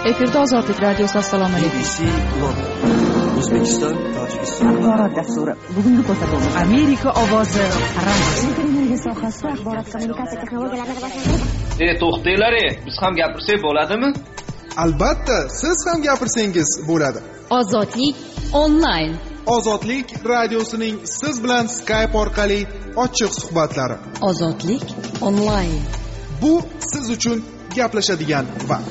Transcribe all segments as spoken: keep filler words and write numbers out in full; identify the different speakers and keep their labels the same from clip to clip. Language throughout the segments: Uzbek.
Speaker 1: Efirda Ozodlik radiosi. Assalomu alaykum.
Speaker 2: B B C London, O'zbekiston, Tojikiston.
Speaker 3: Axborot dasturi. Bugungi ko'rsatuvimiz
Speaker 1: Amerika ovozi radio.
Speaker 3: Energiya sohasida axborot kommunikatsiya texnologiyalarini rivojlantirish.
Speaker 4: E to'xtanglar, biz ham gapirsak bo'ladimi?
Speaker 5: Albatta, siz ham gapirsangiz bo'ladi.
Speaker 1: Ozodlik onlayn.
Speaker 5: Ozodlik radiosining siz bilan Skype orqali ochiq suhbatlari.
Speaker 1: Ozodlik onlayn.
Speaker 5: Bu siz uchun gaplashadigan vaqt.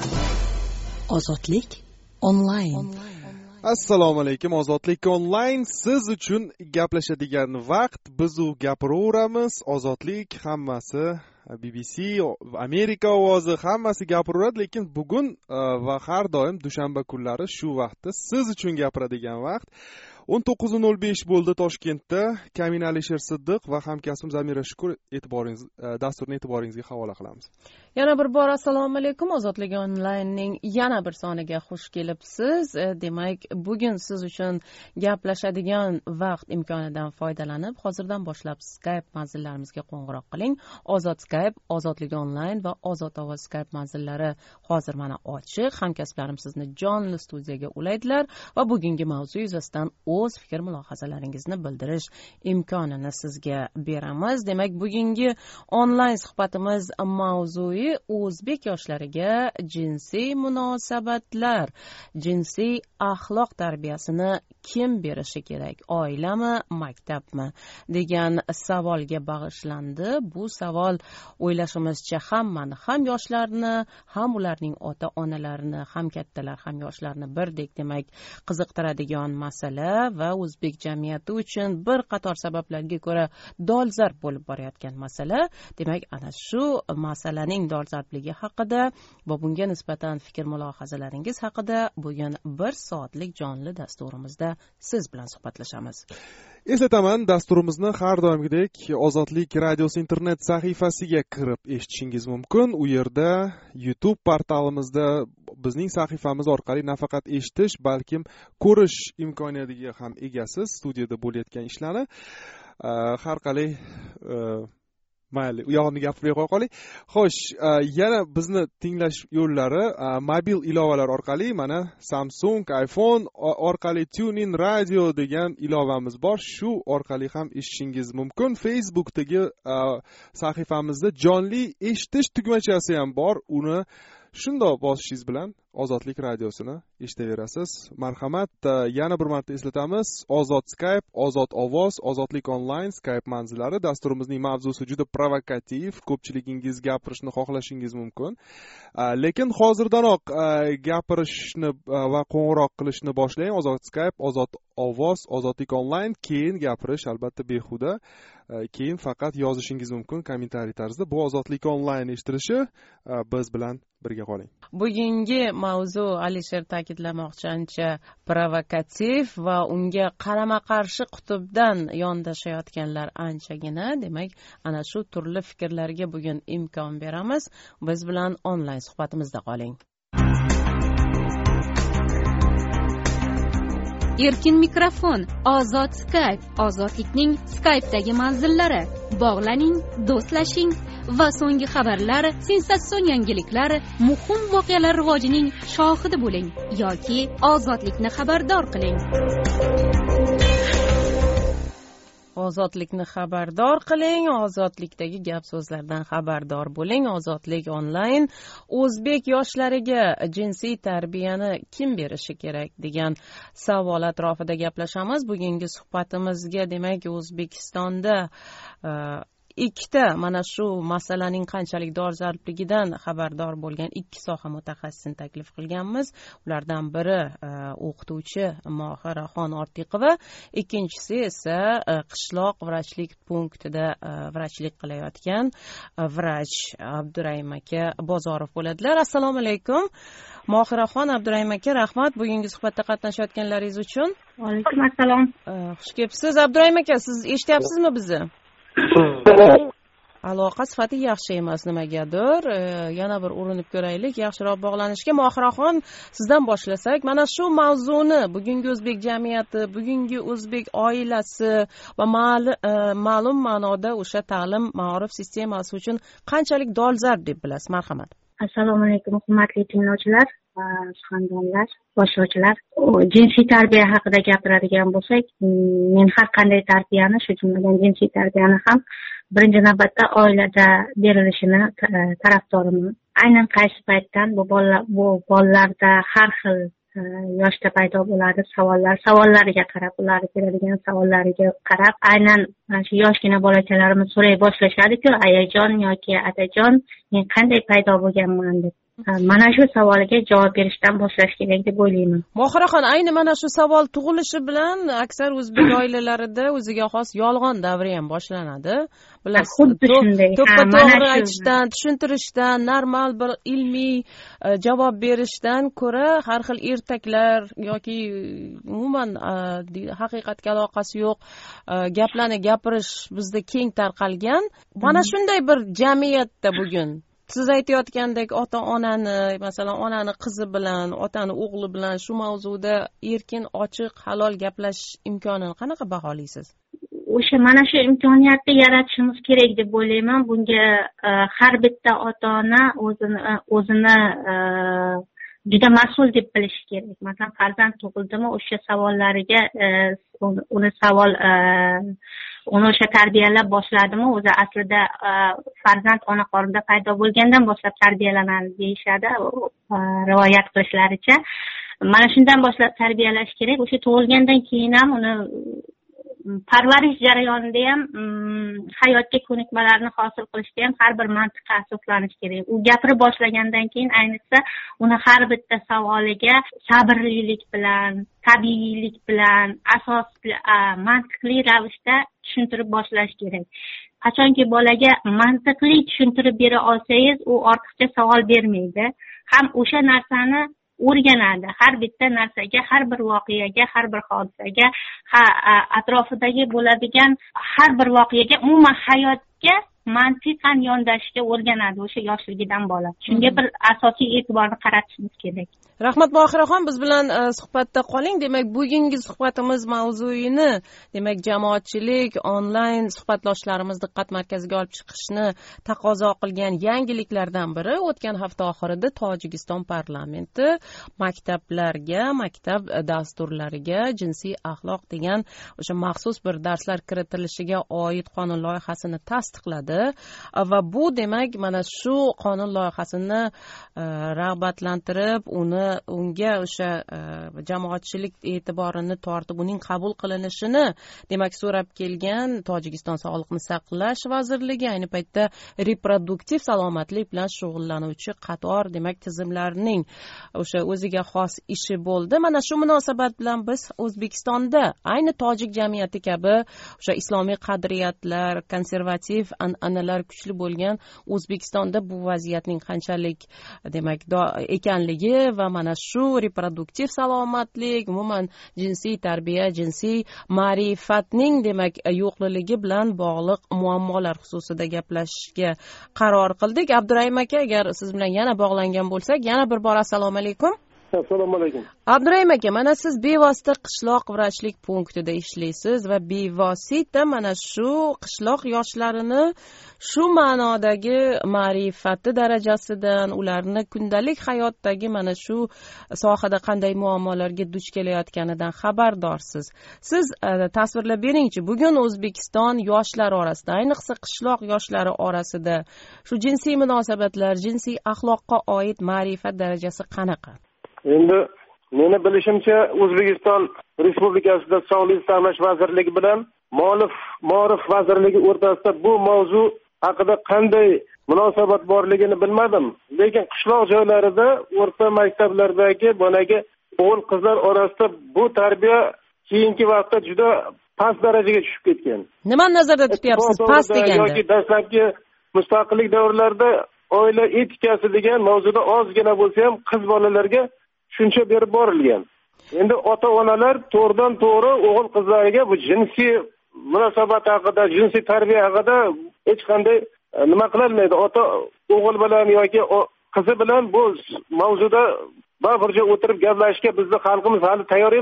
Speaker 1: Ozodlik onlayn.
Speaker 5: Assalomu alaykum. Ozodlik onlayn siz uchun gaplashadigan vaqt. Biz u gapiraveramiz. Ozodlik hammasi, B B C, Amerika ovozi hammasi gapiraveradi, lekin bugun va har doim dushanba kunlari shu vaqtda siz uchun gapiradigan vaqt. o'n to'qqiz nol besh bo'ldi Toshkentda. Kamin Alisher Siddiq va hamkasbim Zamira Shukur e'tiboringiz dasturni e'tiboringizga havola qilamiz.
Speaker 6: Yana bir bor assalomu alaykum. Ozodlik onlaynning yana bir soniga xush kelibsiz. Demak, bugun siz uchun gaplashadigan vaqt imkonidan foydalanib, hozirdan boshlab Skype manzillarimizga qo'ng'iroq qiling. Ozod Skype, Ozodlik onlayn va Ozod ovoz Skype manzillari hozir mana ochiq. Hamkasblarim sizni jonli studiyaga ulaydilar va bugungi mavzu yuzasidan o'z fikr mulohazalaringizni bildirish imkonini sizga beramiz. Demak, bugungi onlayn suhbatimiz mavzui o'zbek yoshlariga jinsiy munosabatlar, jinsiy axloq tarbiyasini kim berishi kerak? Oilami, maktabmi? degan savolga bag'ishlandi. Bu savol o'ylashimizcha hammani, ham yoshlarni, ham ularning ota-onalarini, ham kattalar, ham yoshlarni birdek demak qiziqtiradigan masala va o'zbek jamiyati uchun bir qator sabablarga ko'ra dolzarb bo'lib borayotgan masala. Demak, ana shu masalaning dolzarbligi haqida va bunga nisbatan fikr mulohazalaringiz haqida bugun bir soatlik jonli dasturimizda siz bilan suhbatlashamiz.
Speaker 5: Eslataman, dasturimizni har doimgidek Ozodlik radiosi internet sahifasiga kirib eshitishingiz mumkin. U yerda YouTube portalimizda bizning sahifamiz orqali nafaqat eshitish, balkim ko'rish imkoniyatiga ham egasiz. Studiyada bo'layotgan ishlarni har qalay mayli, u yog'ini gapirmay qo'ya qoling. Xo'sh, yana bizni tinglash yo'llari mobil ilovalar orqali, mana Samsung, iPhone orqali TuneIn Radio degan ilovamiz bor. Shu orqali ham eshitishingiz mumkin. Facebookdagi sahifamizda jonli eshitish tugmachasi ham bor. Uni shundoq bosishingiz bilan Ozodlik radiosini eshitaverasiz. Marhamat, yana bir marta eslatamiz. Ozod Skype, Ozod ovoz, Ozodlik onlayn Skype manzillari. Dasturimizning mavzusi juda provokativ. Ko'pchiligingiz gapirishni xohlashingiz mumkin. Lekin hozirdanoq gapirishni va qo'ng'iroq qilishni boshlang. Ozod Skype, Ozod ovoz, Ozodlik onlayn. Keyin gapirish albatta behuda. Keyin faqat yozishingiz mumkin kommentariy tarzda. Bu Ozodlik onlayn eshitilishi. Biz bilan birga qoling.
Speaker 6: Bugungi mavzu Alisher ta'kidlamoqchi ancha provokativ va unga qarama-qarshi qutbdan yondashayotganlar anchagina. Demak, ana shu turli fikrlarga bugun imkon beramiz. Biz bilan onlayn suhbatimizda qoling.
Speaker 7: Erkin mikrofon, ozod Skype, ozodlikning Skype'dagi manzillari. Bog'laning, do'stlashing va so'nggi xabarlar, sensatsion yangiliklar, muhim voqealar rivojining shohidi bo'ling yoki ozodlikni xabardor qiling.
Speaker 6: Ozodlikni xabardor qiling, ozodlikdagi gap so'zlardan xabardor bo'ling. Ozodlik onlayn o'zbek yoshlariga jinsiy tarbiyani kim berishi kerak degan savol atrofida gaplashamiz. Bugungi suhbatimizga demak O'zbekistonda ikkita mana shu masalaning qanchalik dolzarbligidan xabardor bo'lgan ikki soha mutaxassisini taklif qilganmiz. Ulardan biri o'qituvchi Mohiraxon Ortiqova, ikkinchisi esa qishloq vrachlik punktida vrachlik qilayotgan vrach Abdurahim aka Bozorov bo'ladilar. Assalomu alaykum. Mohiraxon, Abdurahim aka, rahmat bugungi suhbatda qatnashayotganlaringiz uchun.
Speaker 8: Va alaykum assalom.
Speaker 6: Xush kelibsiz. Abdurahim aka, siz eshityapsizmi bizni? Aloqa sifati yaxshi emas nimagadir. Yana bir urinib ko'raylik, yaxshiroq bog'lanishga. Mohiraxon, sizdan boshlasak, mana shu mavzuni bugungi o'zbek jamiyati, bugungi o'zbek oilasi va ma'lum ma'noda o'sha ta'lim, ma'rif sistemasi uchun qanchalik dolzarb deb bilasiz? Marhamat.
Speaker 3: Assalomu alaykum, hurmatli tinglovchilar va suxandonlar, boshlovchilar. Jinsiy tarbiya haqida gapiradigan bo'lsak, men har qanday tarbiyani, shu jumladan jinsiy tarbiyani ham birinchi navbatda oilada berilishini tarafdoriman. Aynan qaysi paytdan bu bolalar bu bolalarda har xil yoshda paydo bo'ladi savollar, savollariga qarab, ular beradigan savollariga qarab, aynan shu yoshgina bolachalarimiz so'ray boshlashadi-ku, ayajon yoki atajon, men qanday paydo bo'lganman deb. Mana shu savoliga javob berishdan boshlash kerak deb o'ylayman.
Speaker 6: Mohiraxon, ayni mana shu savol tug'ilishi bilan aksar o'zbek oilalarida o'ziga xos yolg'on davri ham boshlanadi. Bilasiz,
Speaker 3: xuddi shunday.
Speaker 6: To'ppa-to'g'ri aytishdan, tushuntirishdan, normal bir ilmiy javob berishdan ko'ra har xil ertaklar yoki umuman haqiqatga aloqasi yo'q gaplarni gapirish bizda keng tarqalgan. Mana shunday bir jamiyatda bugun siz aytayotgandek ota-onani, masalan, onani qizi bilan, otani o'g'li bilan shu mavzuda erkin, ochiq, halol gaplashish imkonini qanaqa baholaysiz?
Speaker 3: O'sha mana shu imkoniyatni yaratishimiz kerak deb o'ylayman. Bunga har bitta ota-ona o'zini o'zini juda mas'ul deb bilishi kerak. Masalan, farzand tug'ildimi, o'sha savollariga uni savol uni o'sha tarbiyalab boshladimi, o'zi aslida farzand ona qornida paydo bo'lgandan boshlab tarbiyalanadi deyishadi, rivoyat qilishlaricha. Mana shundan boshlab tarbiyalash kerak. O'sha tug'ilgandan keyin ham uni parvarish jarayonida ham hayotga ko'nikmalarni hosil qilishda ham har bir mantiqqa asoslanish kerak. U gapirib boshlagandan keyin ayniqsa uni har bitta savoliga sabrlilik bilan, tabiiylik bilan, asosli mantiqli ravishda tushuntirib boshlash kerak. Qachonki bolaga mantiqli tushuntirib bera olsangiz, u ortiqcha savol bermaydi. Ham o'sha narsani o'rganadi. Har bitta narsaga, har bir voqeaga, har bir hodisaga, atrofidagi bo'ladigan har bir voqeaga, umuman hayotga mantiqan yondashishga o'rganadi o'sha yoshligidan bola. Shunga bir asosiy e'tiborni qaratishimiz kerak.
Speaker 6: Rahmat Mohiraxon, biz bilan suhbatda qoling. Demak, bugungi suhbatimiz mavzuyini, demak, jamoatchilik onlayn suhbatdoshlarimiz diqqat markaziga olib chiqishni taqozo qilgan yangiliklardan biri o'tgan hafta oxirida Tojikiston parlamenti maktablarga, maktab dasturlariga jinsiy axloq degan o'sha maxsus bir darslar kiritilishiga oid qonun loyihasini tasdiqladi. Va bu demak mana shu qonun loyihasini rag'batlantirib, uni unga o'sha jamoatchilik e'tiborini tortib, uning qabul qilinishini demak so'rab kelgan Tojikiston Sog'liqni saqlash vazirligi ayni paytda reproduktiv salomatlik bilan shug'ullanuvchi qator demak tizimlarning o'sha o'ziga xos ishi bo'ldi. Mana shu munosabat bilan biz O'zbekistonda ayni tojik jamiyati kabi o'sha islomiy qadriyatlar, konservativ an'analar kuchli bo'lgan O'zbekistonda bu vaziyatning qanchalik demak ekanligi va mana shu reproduktiv salomatlik, umuman jinsiy tarbiya, jinsiy ma'rifatning demak yo'qligi bilan bog'liq muammolar xususida gaplashishga qaror qildik. Abdurahim aka, agar siz bilan yana bog'langan bo'lsak, yana bir bor assalomu alaykum.
Speaker 8: Assalomu alaykum.
Speaker 6: Abdurahim aka, mana siz bevosita qishloq vrachlik punktida ishlaysiz va bevosita mana shu qishloq yoshlarini shu ma'nodagi ma'rifati darajasidan, ularni kundalik hayotdagi mana shu sohada qanday muammolarga duch kelayotganidan xabardorsiz. Siz tasvirlab beringchi, bugun O'zbekiston yoshlari orasida, ayniqsa qishloq yoshlari orasida shu jinsiy munosabatlar, jinsiy axloqqa oid ma'rifat darajasi qanaqa?
Speaker 8: Endi meni bilishimcha O'zbekiston Respublikasida Sog'liqni saqlash vazirligi bilan Ma'rif Ma'rif vazirligi o'rtasida bu mavzu haqida qanday munosabat borligini bilmadim. Lekin qishloq joylarida, o'rta maktablardagi bonaga o'g'il qizlar orasida bu tarbiya keyingi vaqtda juda past darajaga tushib ketgan.
Speaker 6: Nima nazarda tutyapsiz past deganda?
Speaker 8: Yoki dastlabki mustaqillik davrlarida oila etikasi degan mavzuda ozgina bo'lsa ham qiz bolalarga shuncha berib borilgan. Endi ota-onalar to'g'ridan to'g'ri o'g'il qizlariga bu jinsiy munosabat haqida, jinsiy tarbiya haqida hech qanday nima qilolmaydi. Ota o'g'il bilan yoki qizi bilan bu mavzuda ba'zircha o'tirib gaplashishga bizning xalqimiz hali tayyor emas.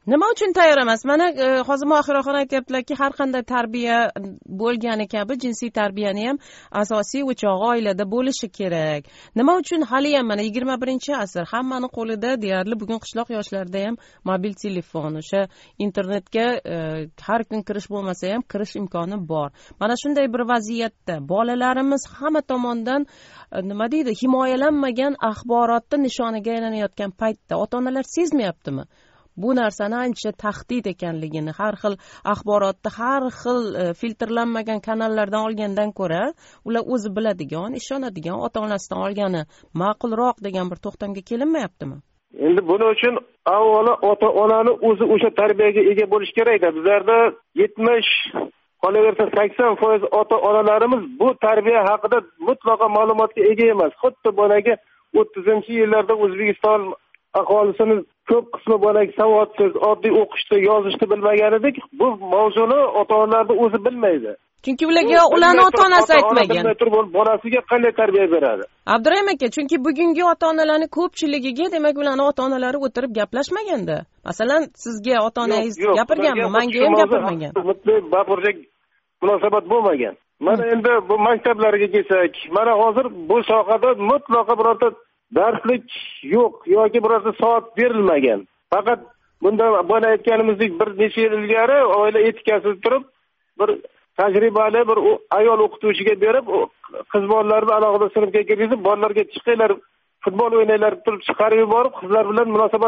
Speaker 6: nima uchun tayyor emas? Mana hozir Mohira xon aytyaptilarki, har qanday tarbiya bo'lgani kabi jinsiy tarbiyani ham asosiy o'chog'i oilada bo'lishi kerak. Nima uchun hali ham mana yigirma birinchi asr hammani qo'lida deyarli bugun qishloq yoshlarida ham mobil telefon, o'sha internetga har kun kirish bo'lmasa ham kirish imkoni bor. Mana shunday bir vaziyatda bolalarimiz hamma tomondan nima deydi, himoyalanmagan axborotni nishoniga aylanayotgan paytda ota-onalar sezmayaptimi? Bu narsani ancha tahdid ekanligini, har xil axborotni har xil filtrlanmagan kanallardan olgandan ko'ra, ular o'zi biladigan, ishonadigan ota-onasidan olgani ma'qulroq degan bir to'xtamga kelinmayaptimi?
Speaker 8: Endi buning uchun avvalo ota-onani o'zi o'sha tarbiyaga ega bo'lish kerak-da. Bizlarda yetmish qolaversa sakson foiz ota-onalarimiz bu tarbiya haqida mutlaqo ma'lumotga ega emas. Xuddi boyagi o'ttizinchi yillarda O'zbekiston aholisini ko'p qismi boyagi savodsiz, oddiy o'qishni, yozishni bilmagan edik. Bu mavzuni ota-onalar o'zi bilmaydi.
Speaker 6: Chunki ularga ularni ota-onasi aytmagan.
Speaker 8: Bolasiga qanday tarbiya beradi?
Speaker 6: Abdurahim aka, chunki bugungi ota-onalarning ko'pchiligiga demak ularni ota-onalari o'tirib gaplashmaganda. Masalan, sizga ota-onangiz gapirganmi? Menga ham gapirmagan.
Speaker 8: Mutlaq bapurjak munosabat bo'lmagan. Mana endi bu maktablarga kelsak, mana hozir bu sohada mutlaqo birorta darslik yo'q yoki birorta soat berilmagan. Faqat bunda bana aytganimizdek bir necha yil ilgari oila etikasi turib bir tajribali bir ayol o'qituvchiga berib, qiz bolalarni alohida sinfga kirgizib, bolalarga chiqinglar, futbol o'ynanglar turib chiqarib yuborib, qizlar bilan munosabat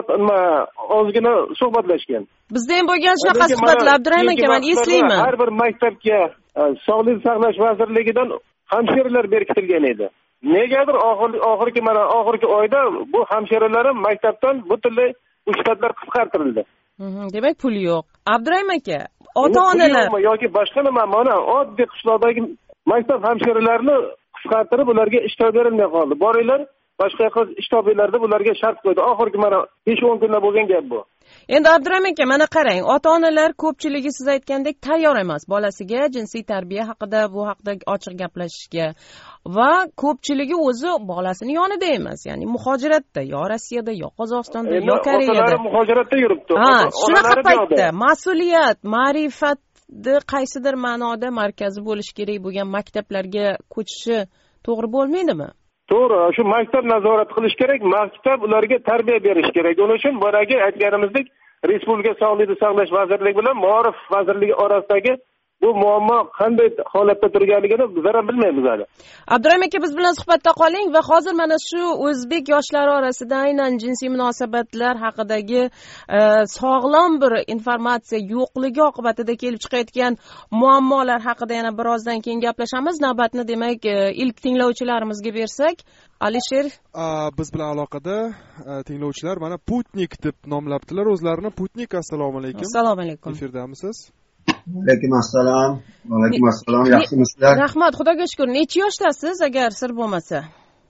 Speaker 8: ozgina suhbatlashgan.
Speaker 6: Bizda ham bo'lgan shunaqa suhbatlar, Abdurahim aka, men eslayman.
Speaker 8: Har bir maktabga Sog'liqni saqlash vazirligidan hamshiralar berkitilgan edi. Negadir oxirgi mana oxirgi oyda bu hamshiralar ham maktabdan butunlay shtatlar qisqartirildi.
Speaker 6: Demak, pul yo'q. Abdurahim aka, ota-onalar
Speaker 8: yoki boshqa nima, mana oddiy qishloqdagi maktab hamshiralarini qisqartirib, ularga ish berilmay qoldi. Boringlar, boshqa yoqqa ish topinglar deb ularga shart qo'ydi. Oxirgi mana besh o'n kunda bo'lgan gap bu.
Speaker 6: Endi Abdurahim aka, mana qarang, ota-onalar ko'pchiligi siz aytgandek tayyor emas bolasiga jinsiy tarbiya haqida, bu haqida ochiq gaplashishga va ko'pchiligi o'zi bolasini yonida emas, ya'ni muhojiratda, yo Rossiyada, yo Qozog'istonda, yo Koreyada.
Speaker 8: Otalar muhojiratda yuribdi.
Speaker 6: Ha, shunaqa paytda mas'uliyat, ma'rifatni qaysidir ma'noda markazi bo'lish kerak bo'lgan maktablarga ko'chishi to'g'ri bo'lmaydimi?
Speaker 8: To'g'ri, shu maktab nazorat qilish kerak, maktab ularga tarbiya berish kerak. Uning uchun boyagi aytganimizdek, Respublika Sog'liqni saqlash vazirligi bilan Ma'rif vazirligi orasidagi bu muammo qanday holatda turganligini bizlar ham bilmaymiz hali.
Speaker 6: Abdurahim aka, biz bilan suhbatda qoling va hozir mana shu o'zbek yoshlari orasida aynan jinsiy munosabatlar haqidagi e, sog'lom bir informatsiya yo'qligi oqibatida kelib chiqayotgan muammolar haqida yana birozdan keyin gaplashamiz. Navbatni demak e, ilk tinglovchilarimizga bersak, Alisher
Speaker 5: biz bilan aloqada tinglovchilar mana Putnik deb nomlabdilar o'zlarini. Putnik, assalomu alaykum.
Speaker 6: Assalomu alaykum.
Speaker 5: Efirdamisiz?
Speaker 9: Alaykum assalom. Alaykum assalom. Yaxshimisizlar?
Speaker 6: Rahmat, Xudoga shukr. Necha yoshdasiz, agar sir bo'lmasa?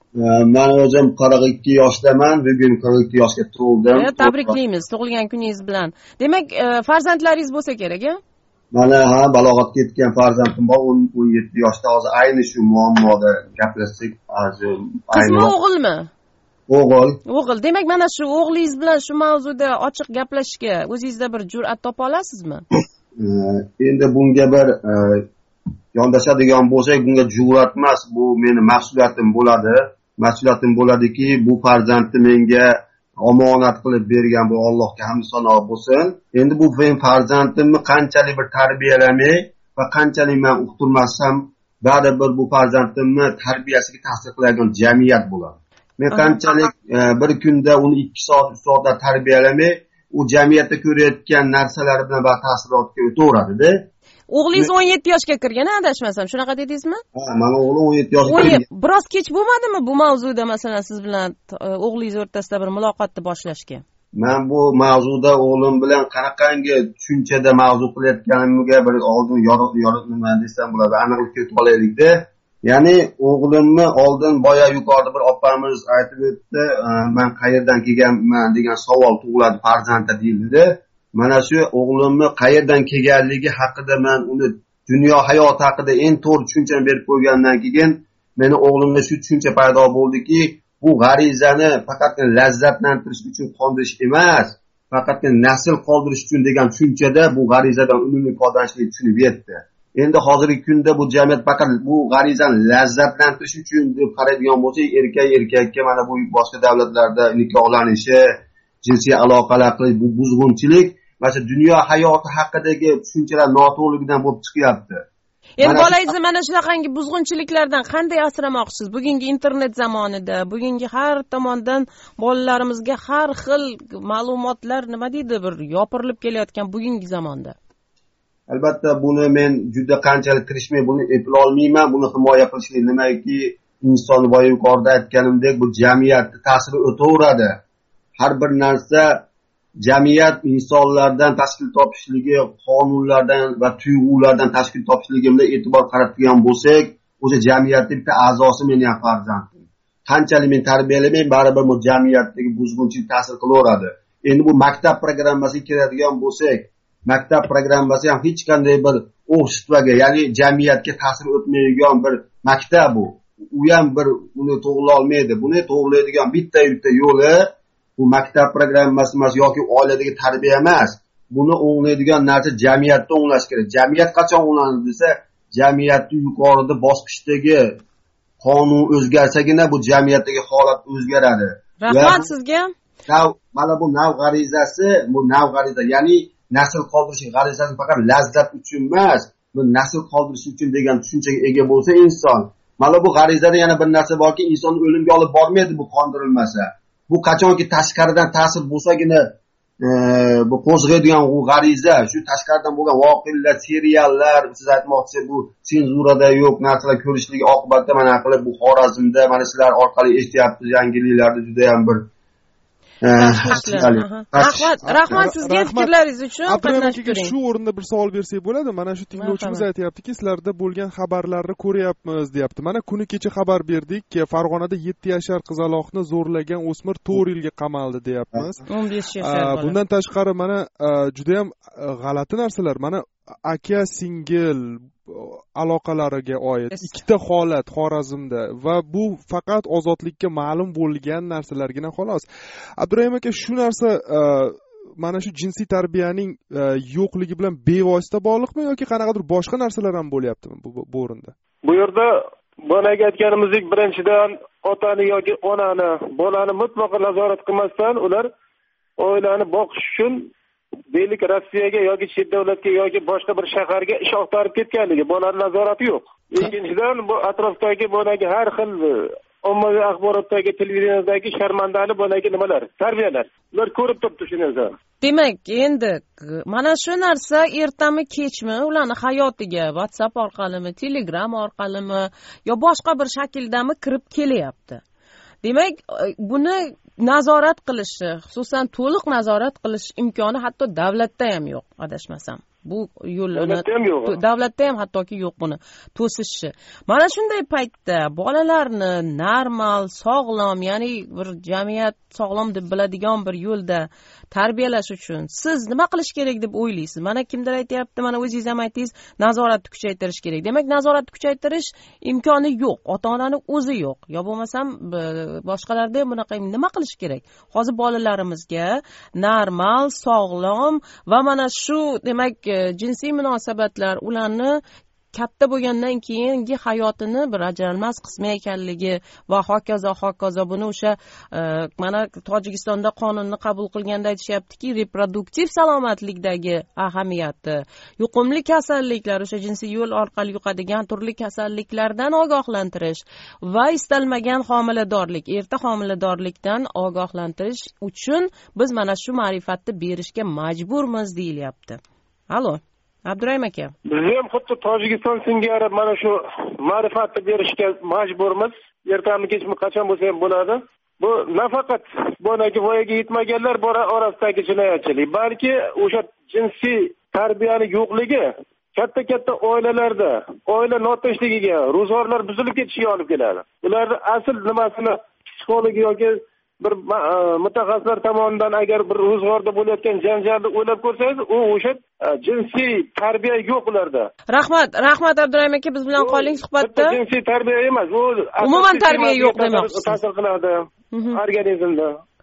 Speaker 9: Men o'zim qirq ikki yoshdaman. Bugun qirq ikki yoshga to'ldim.
Speaker 6: Tabriklaymiz tug'ilgan kuningiz bilan. Demak, farzandlaringiz bo'lsa kerak-a?
Speaker 9: Mana ha, balog'atga yetgan farzandim bor, o'n yetti yoshda. Hozir ayni shu muammoda gaplashsak,
Speaker 6: qizmi, o'g'ilmi?
Speaker 9: O'g'il.
Speaker 6: O'g'il. Demak, mana shu o'g'lingiz bilan shu mavzuda ochiq gaplashishga o'zingizda bir jur'at topa olasizmi?
Speaker 9: Endi bunga bir yondashadigan bo'lsak, bunga jur'at emas, bu meni mas'uliyatim bo'ladi. Mas'uliyatim bo'ladiki, bu farzandni menga omonat qilib bergan bu Allohga hamd sano bo'lsin. Endi bu men farzandimni qanchalik bir tarbiyalamay va qanchalik men uqtirmasam, baribir bu farzandimni tarbiyasiga ta'sir qiladigan jamiyat bo'ladi. Men qanchalik bir kunda uni ikki soat, uch soatda tarbiyalamay, u jamiyatda ko'rayotgan narsalari bilan bir ta'sirotga o'taveradi-da.
Speaker 6: O'g'lingiz o'n yetti yoshga kirgan, adashmasam, shunaqa dedingizmi?
Speaker 9: Ha, mana o'g'lim o'n yetti yoshga kirgan.
Speaker 6: Biroz kech bo'lmadimi bu mavzuda masalan siz bilan o'g'lingiz o'rtasida bir muloqotni boshlashga?
Speaker 9: Men bu mavzuda o'g'lim bilan qanaqangi tushunchada mavzu qilayotganimga bir oldin yoritma desam bo'ladi, aniqlik kiritib olaylik-da. Ya'ni o'g'limni oldin boya yuqorida bir opamiz aytib o'tdi, men qayerdan kelganman degan savol tug'iladi farzandda deyildi. Mana shu o'g'limni qayerdan kelganligi haqida men uni dunyo hayoti haqida eng to'g'ri tushunchani berib qo'ygandan keyin meni o'g'limda shu tushuncha paydo bo'ldiki, bu g'arizani faqat lazzat lantirish uchun qondirish emas, faqatgina nasl qoldirish uchun degan tushunchada bu g'arizadan unumli foydalanishni tushunib yetdi. Endi hozirgi kunda bu jamiyat faqat bu g'arizani lazzatlantirish uchun deb qaraydigan bo'lsa, erkak erkakka mana bu boshqa davlatlarda nikohlanishi, jinsiy aloqalar qilish, bu buzg'unchilik, mana dunyo hayoti haqidagi tushunchalar noto'g'riligidan bo'lib chiqyapti.
Speaker 6: Endi bolangizni mana shunaqangi buzg'unchiliklardan qanday asramoqchisiz? Bugungi internet zamonida, bugungi har tomondan bolalarimizga har xil ma'lumotlar nima deydi, bir yopirilib kelayotgan bugungi zamonda.
Speaker 9: Albatta buni men juda qanchalik kirishmay buni eplay olmayman. Buni himoya qilishlik nimaki, inson va yuqorida aytganimdek bu jamiyatning ta'siri o'taveradi. Har bir narsa jamiyat insonlardan tashkil topishligi, qonunlardan va tuyg'ulardan tashkil topishligi bilan e'tibor qaratgan bo'lsak, o'sha jamiyatning bitta a'zosi men ham farzandim. Qanchalik men tarbiyalamay, baribir bu jamiyatdagi buzg'unchilik ta'sir qilaveradi. Endi bu maktab programmasiga kiradigan bo'lsak, maktab programmasi ham hech qanday bir o'qitishga, ya'ni jamiyatga ta'sir o'tmaydigan bir maktab bu. U ham bir uni to'g'rilay olmaydi. Buni to'g'rilaydigan bitta bitta yo'li bu maktab programmasi emas yoki oiladagi tarbiya emas. Buni o'nglaydigan narsa jamiyatda o'nglash kerak. Jamiyat qachon o'nglanadi desa, jamiyatning yuqorida bosqichdagi qonun o'zgarsagina bu jamiyatdagi holat o'zgaradi.
Speaker 6: Rahmat sizga.
Speaker 9: Nav, mana bu nav g'arizasi, bu nav g'ariza, ya'ni nasl qoldirish g'arizasi faqat lazzat uchun emas, bu nasl qoldirish uchun degan tushunchaga ega bo'lsa inson. Mana bu g'arizada yana bir narsa borki, insonni o'limga olib bormaydi bu qondirilmasa. Bu qachonki tashqaridan ta'sir bo'lsagina e, bu qo'zg'aydigan u g'ariza, shu tashqaridan bo'lgan voqealar, seriallar, siz aytmoqchi bu senzurada yo'q narsalar ko'rishligi oqibatida mana qilib bu Xorazmda mana sizlar orqali eshityapsiz yangiliklarda juda ham bir
Speaker 6: rahmat rahmat sizga fikrlaringiz uchun.
Speaker 5: Abdurahim aka, shu o'rinda bir savol bersak bo'ladi? Mana shu tinglovchimiz aytayaptiki, sizlarda bo'lgan xabarlarni ko'ryapmiz, deyapti. Mana kuni kecha xabar berdik, Farg'onada yetti yashar qizaloqni zo'rlagan o'smir to'rt yilga qamaldi, deyapmiz.
Speaker 6: o'n besh yashar bola.
Speaker 5: Bundan tashqari mana juda ham g'alati narsalar, mana aka singil aloqalariga oid ikkita holat Xorazmda va bu faqat ozodlikka ma'lum bo'lgan narsalargina xolos. Abdurahim aka, shu narsa mana shu jinsiy tarbiyaning yo'qligi bilan bevosita bog'liqmi yoki qanaqadir boshqa narsalar ham bo'lyaptimi bu, bu o'rinda?
Speaker 8: Bu yerda boyaga aytganimizdek, birinchidan otani yoki onani, bolani mutlaqo nazorat qilmasdan ular oilani boqish uchun deylik Rossiyaga yoki chet davlatga yoki boshqa bir shaharga ish olib ketganligi, bolaning nazorati yo'q. Ikkinchidan bu atrofdagi boyagi har xil ommaviy axborotdagi, televideniyadagi sharmandali boyagi nimalar, tarbiyalar. Ular ko'rib turibdi shu narsani.
Speaker 6: Demak, endi mana shu narsa ertami kechmi ularni hayotiga WhatsApp orqalimi, Telegram orqalimi yo boshqa bir shakldami kirib kelyapti. Demak, buni nazorat qilishi, xususan to'liq nazorat qilish imkoni hatto davlatda ham yo'q, adashmasam. Bu yo'lini davlatda ham hattoki yo'q buni to'sishi. Mana shunday paytda bolalarni normal, sog'lom, ya'ni bir jamiyat sog'lom deb biladigan bir yo'lda tarbiyalash uchun siz nima qilish kerak deb o'ylaysiz? Mana kimdir aytayapti, mana o'zingiz ham aytdingiz, nazoratni kuchaytirish kerak. Demak, nazoratni kuchaytirish imkoni yo'q, ota-onaning o'zi yo'q. Yo bo'lmasam boshqalarda ham bunaqa nima qilish kerak? Hozir bolalarimizga normal, sog'lom va mana shu demak jinsiy munosabatlar ularni katta bo'lgandan keyingi hayotini bir ajralmas qismi ekanligi va hokazo hokazo buni o'sha mana Tojikistonda qonunni qabul qilganda aytishyaptiki, reproduktiv salomatlikdagi ahamiyati, yuqumli kasalliklar, o'sha jinsiy yo'l orqali yuqadigan turli kasalliklardan ogohlantirish va istalmagan homiladorlik, erta homiladorlikdan ogohlantirish uchun biz mana shu ma'rifatni berishga majburmiz deyilyapti. Alo, Abdurahim aka.
Speaker 8: Biz ham xuddi Tojikiston singari mana shu ma'rifatni berishga majburmiz. Ertami kechmi qachon bo'lsa ham bo'ladi. Bu nafaqat boyagi voyaga yetmaganlar orasidagi jinoyatchilik, balki o'sha jinsiy tarbiyani yo'qligi katta-katta oilalarda oila notinchligiga, ro'zg'orlar buzilib ketishiga olib keladi. Ularning asl nimasini psixologi yoki bir mutaxassislar tomonidan agar bir ro'zg'orda bo'layotgan janjalni o'ylab ko'rsangiz, u o'sha jinsiy tarbiya yo'q ularda.
Speaker 6: Rahmat, rahmat Abdurahim aka, biz bilan qoling suhbatda.
Speaker 8: Jinsiy tarbiya emas, u
Speaker 6: umuman tarbiya yo'q demoqchisiz.
Speaker 8: Ta'sir qiladi organizmda.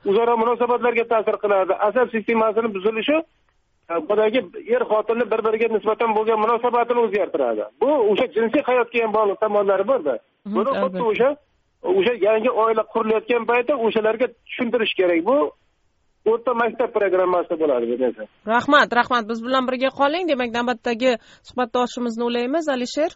Speaker 8: o'zaro munosabatlarga ta'sir qiladi. Asab sistemasini buzilishi boyagi er xotinni bir biriga nisbatan bo'lgan munosabatini o'zgartiradi. Bu o'sha jinsiy hayotga ham bog'liq tomonlari bor-da. Buni xuddi o'sha o'sha yangi oila qurilayotgan paytda o'shalarga tushuntirish kerak. Bu o'rta maktab programmasida bo'ladi bu narsa.
Speaker 6: Rahmat, rahmat. Biz bilan birga qoling. Demak, navbatdagi suhbatdoshimizni ulaymiz, Alisher.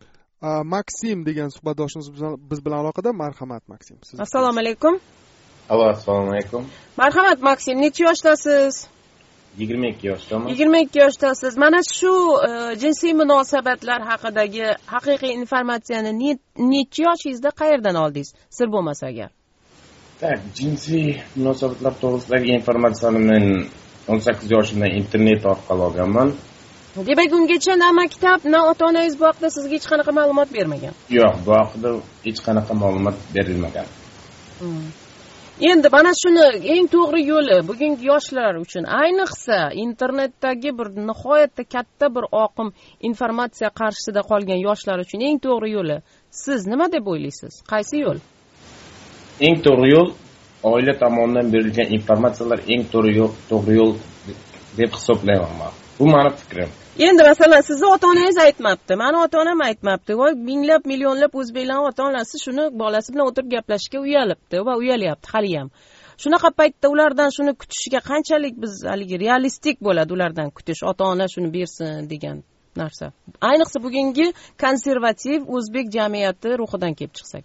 Speaker 5: Maksim degan suhbatdoshimiz biz bilan aloqada. Marhamat, Maksim.
Speaker 6: Assalomu alaykum.
Speaker 10: Alo, assalomu alaykum.
Speaker 6: Marhamat, Maksim. Necha yoshdasiz?
Speaker 10: yigirma ikki yoshdaman.
Speaker 6: yigirma ikki yoshdasiz. Mana shu jinsiy munosabatlar haqidagi haqiqiy informatsiyani necha yoshingizda qayerdan oldingiz? Sir bo'lmasa agar.
Speaker 10: Tak, jinsiy munosabatlar to'g'risidagi informatsiyani men o'n sakkiz yoshimda internet orqali olganman.
Speaker 6: Demak, ungacha na maktab, na ota-onangiz bu haqda sizga hech qanaqa ma'lumot bermagan?
Speaker 10: Yo'q, bu haqda hech qanaqa ma'lumot berilmagan.
Speaker 6: Hmm. Endi mana shuni eng to'g'ri yo'li bugungi yoshlar uchun, ayniqsa internetdagi bir nihoyatda katta bir oqim informatsiya qarshisida qolgan yoshlar uchun eng to'g'ri yo'li siz nima deb o'ylaysiz? Qaysi yo'l?
Speaker 10: Eng to'g'ri yo'l oila tomonidan berilgan informatsiyalar eng to'g'ri yo'l, to'g'ri yo'l deb hisoblayman men. Bu meni fikrim.
Speaker 6: Endi masalan sizni ota-onangiz aytmabdi, meni ota-onam aytmabdi. Voy, minglab, millionlab o'zbeklarning ota-onasi shuni bolasi bilan o'tirib gaplashishga uyalyapti va uyalyapti hali ham. Shunaqa paytda ulardan shuni kutishga qanchalik biz haligi realistik bo'ladi ulardan kutish, ota-ona shuni bersin degan narsa. Ayniqsa bugungi konservativ o'zbek jamiyati ruhidan kelib chiqsak.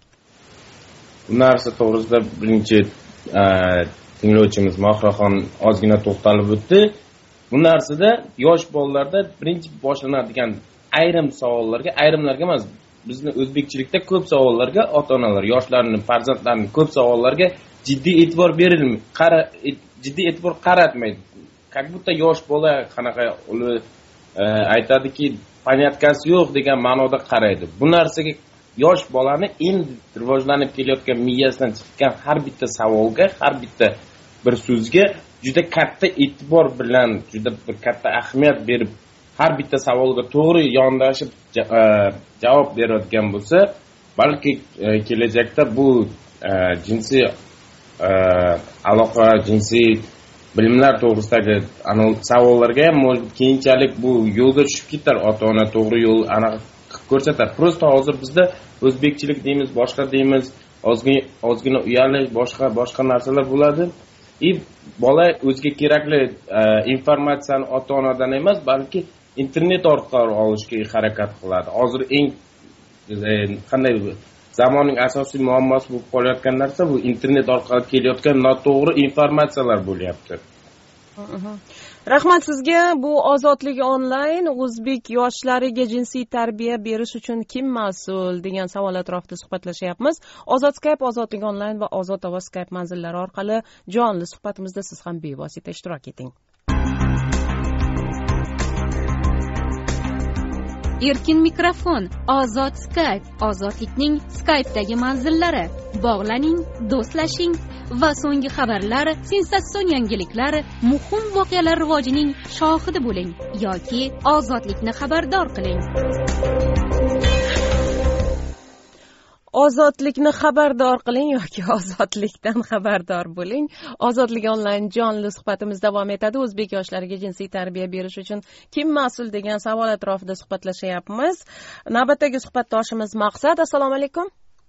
Speaker 10: Bu narsa to'g'risida birinchi tinglovchimiz Mohiraxon ozgina to'xtalib o'tdi. Bu narsada yosh bolalarda birinchi boshlanadigan ayrim savollarga, ayrimlarga emas, bizni o'zbekchilikda ko'p savollarga ota-onalar, yoshlarning, farzandlarining ko'p savollarga jiddiy e'tibor berilmaydi, qara jiddiy e'tibor qaratmaydi. Как будто yosh bola qanaqa uni aytadiki, panyatkasi yo'q degan ma'noda qaraydi. Bu narsaga yosh bolani endi rivojlanib kelayotgan miyasidan chiqqan har bitta savolga, har bitta bir so'zga juda katta e'tibor bilan, juda bir katta ahamiyat berib, har bitta savolga to'g'ri yondashib javob beradigan bo'lsa, balki kelajakda bu jinsiy aloqa, jinsiy bilimlar to'g'risidagi savollarga ham keyinchalik bu yo'lga tushib ketar, ota-ona to'g'ri yo'l aniq qilib ko'rsatar. Prosta hozir bizda o'zbekchilik deymiz, boshqa deymiz, ozgina ozgina uyalish, boshqa boshqa narsalar bo'ladi. И bola o'ziga kerakli informatsiyani ota-onadan emas, balki internet orqali olishga harakat qiladi. Hozir eng qanday zamonning asosiy muammosi bo'lib qolayotgan narsa bu internet orqali kelayotgan noto'g'ri informatsiyalar bo'lyapti.
Speaker 6: Rahmat sizga. Bu ozodlik onlayn o'zbek yoshlariga jinsiy tarbiya berish uchun kim mas'ul degan savol atrofida suhbatlashyapmiz. Ozod Skype, ozodlik onlayn va ozod ovoz Skype manzillari orqali jonli suhbatimizda siz ham bevosita ishtirok eting.
Speaker 7: Erkin mikrofon, ozod Skype, ozodlikning Skype'dagi manzillari. Bog'laning, do'stlashing va so'nggi xabarlar, sensatsion yangiliklar, muhim voqealar rivojining shohidi bo'ling yoki ozodlikni xabardor qiling.
Speaker 6: Ozodlikni xabardor qiling yoki ozodlikdan xabardor bo'ling. Ozodlik onlayn jonli suhbatimiz davom etadi. O'zbek yoshlariga jinsiy tarbiya berish uchun kim mas'ul degan savol atrofida suhbatlashyapmiz. Navbatdagi suhbatdoshimiz Maqsad. Assalomu alaykum.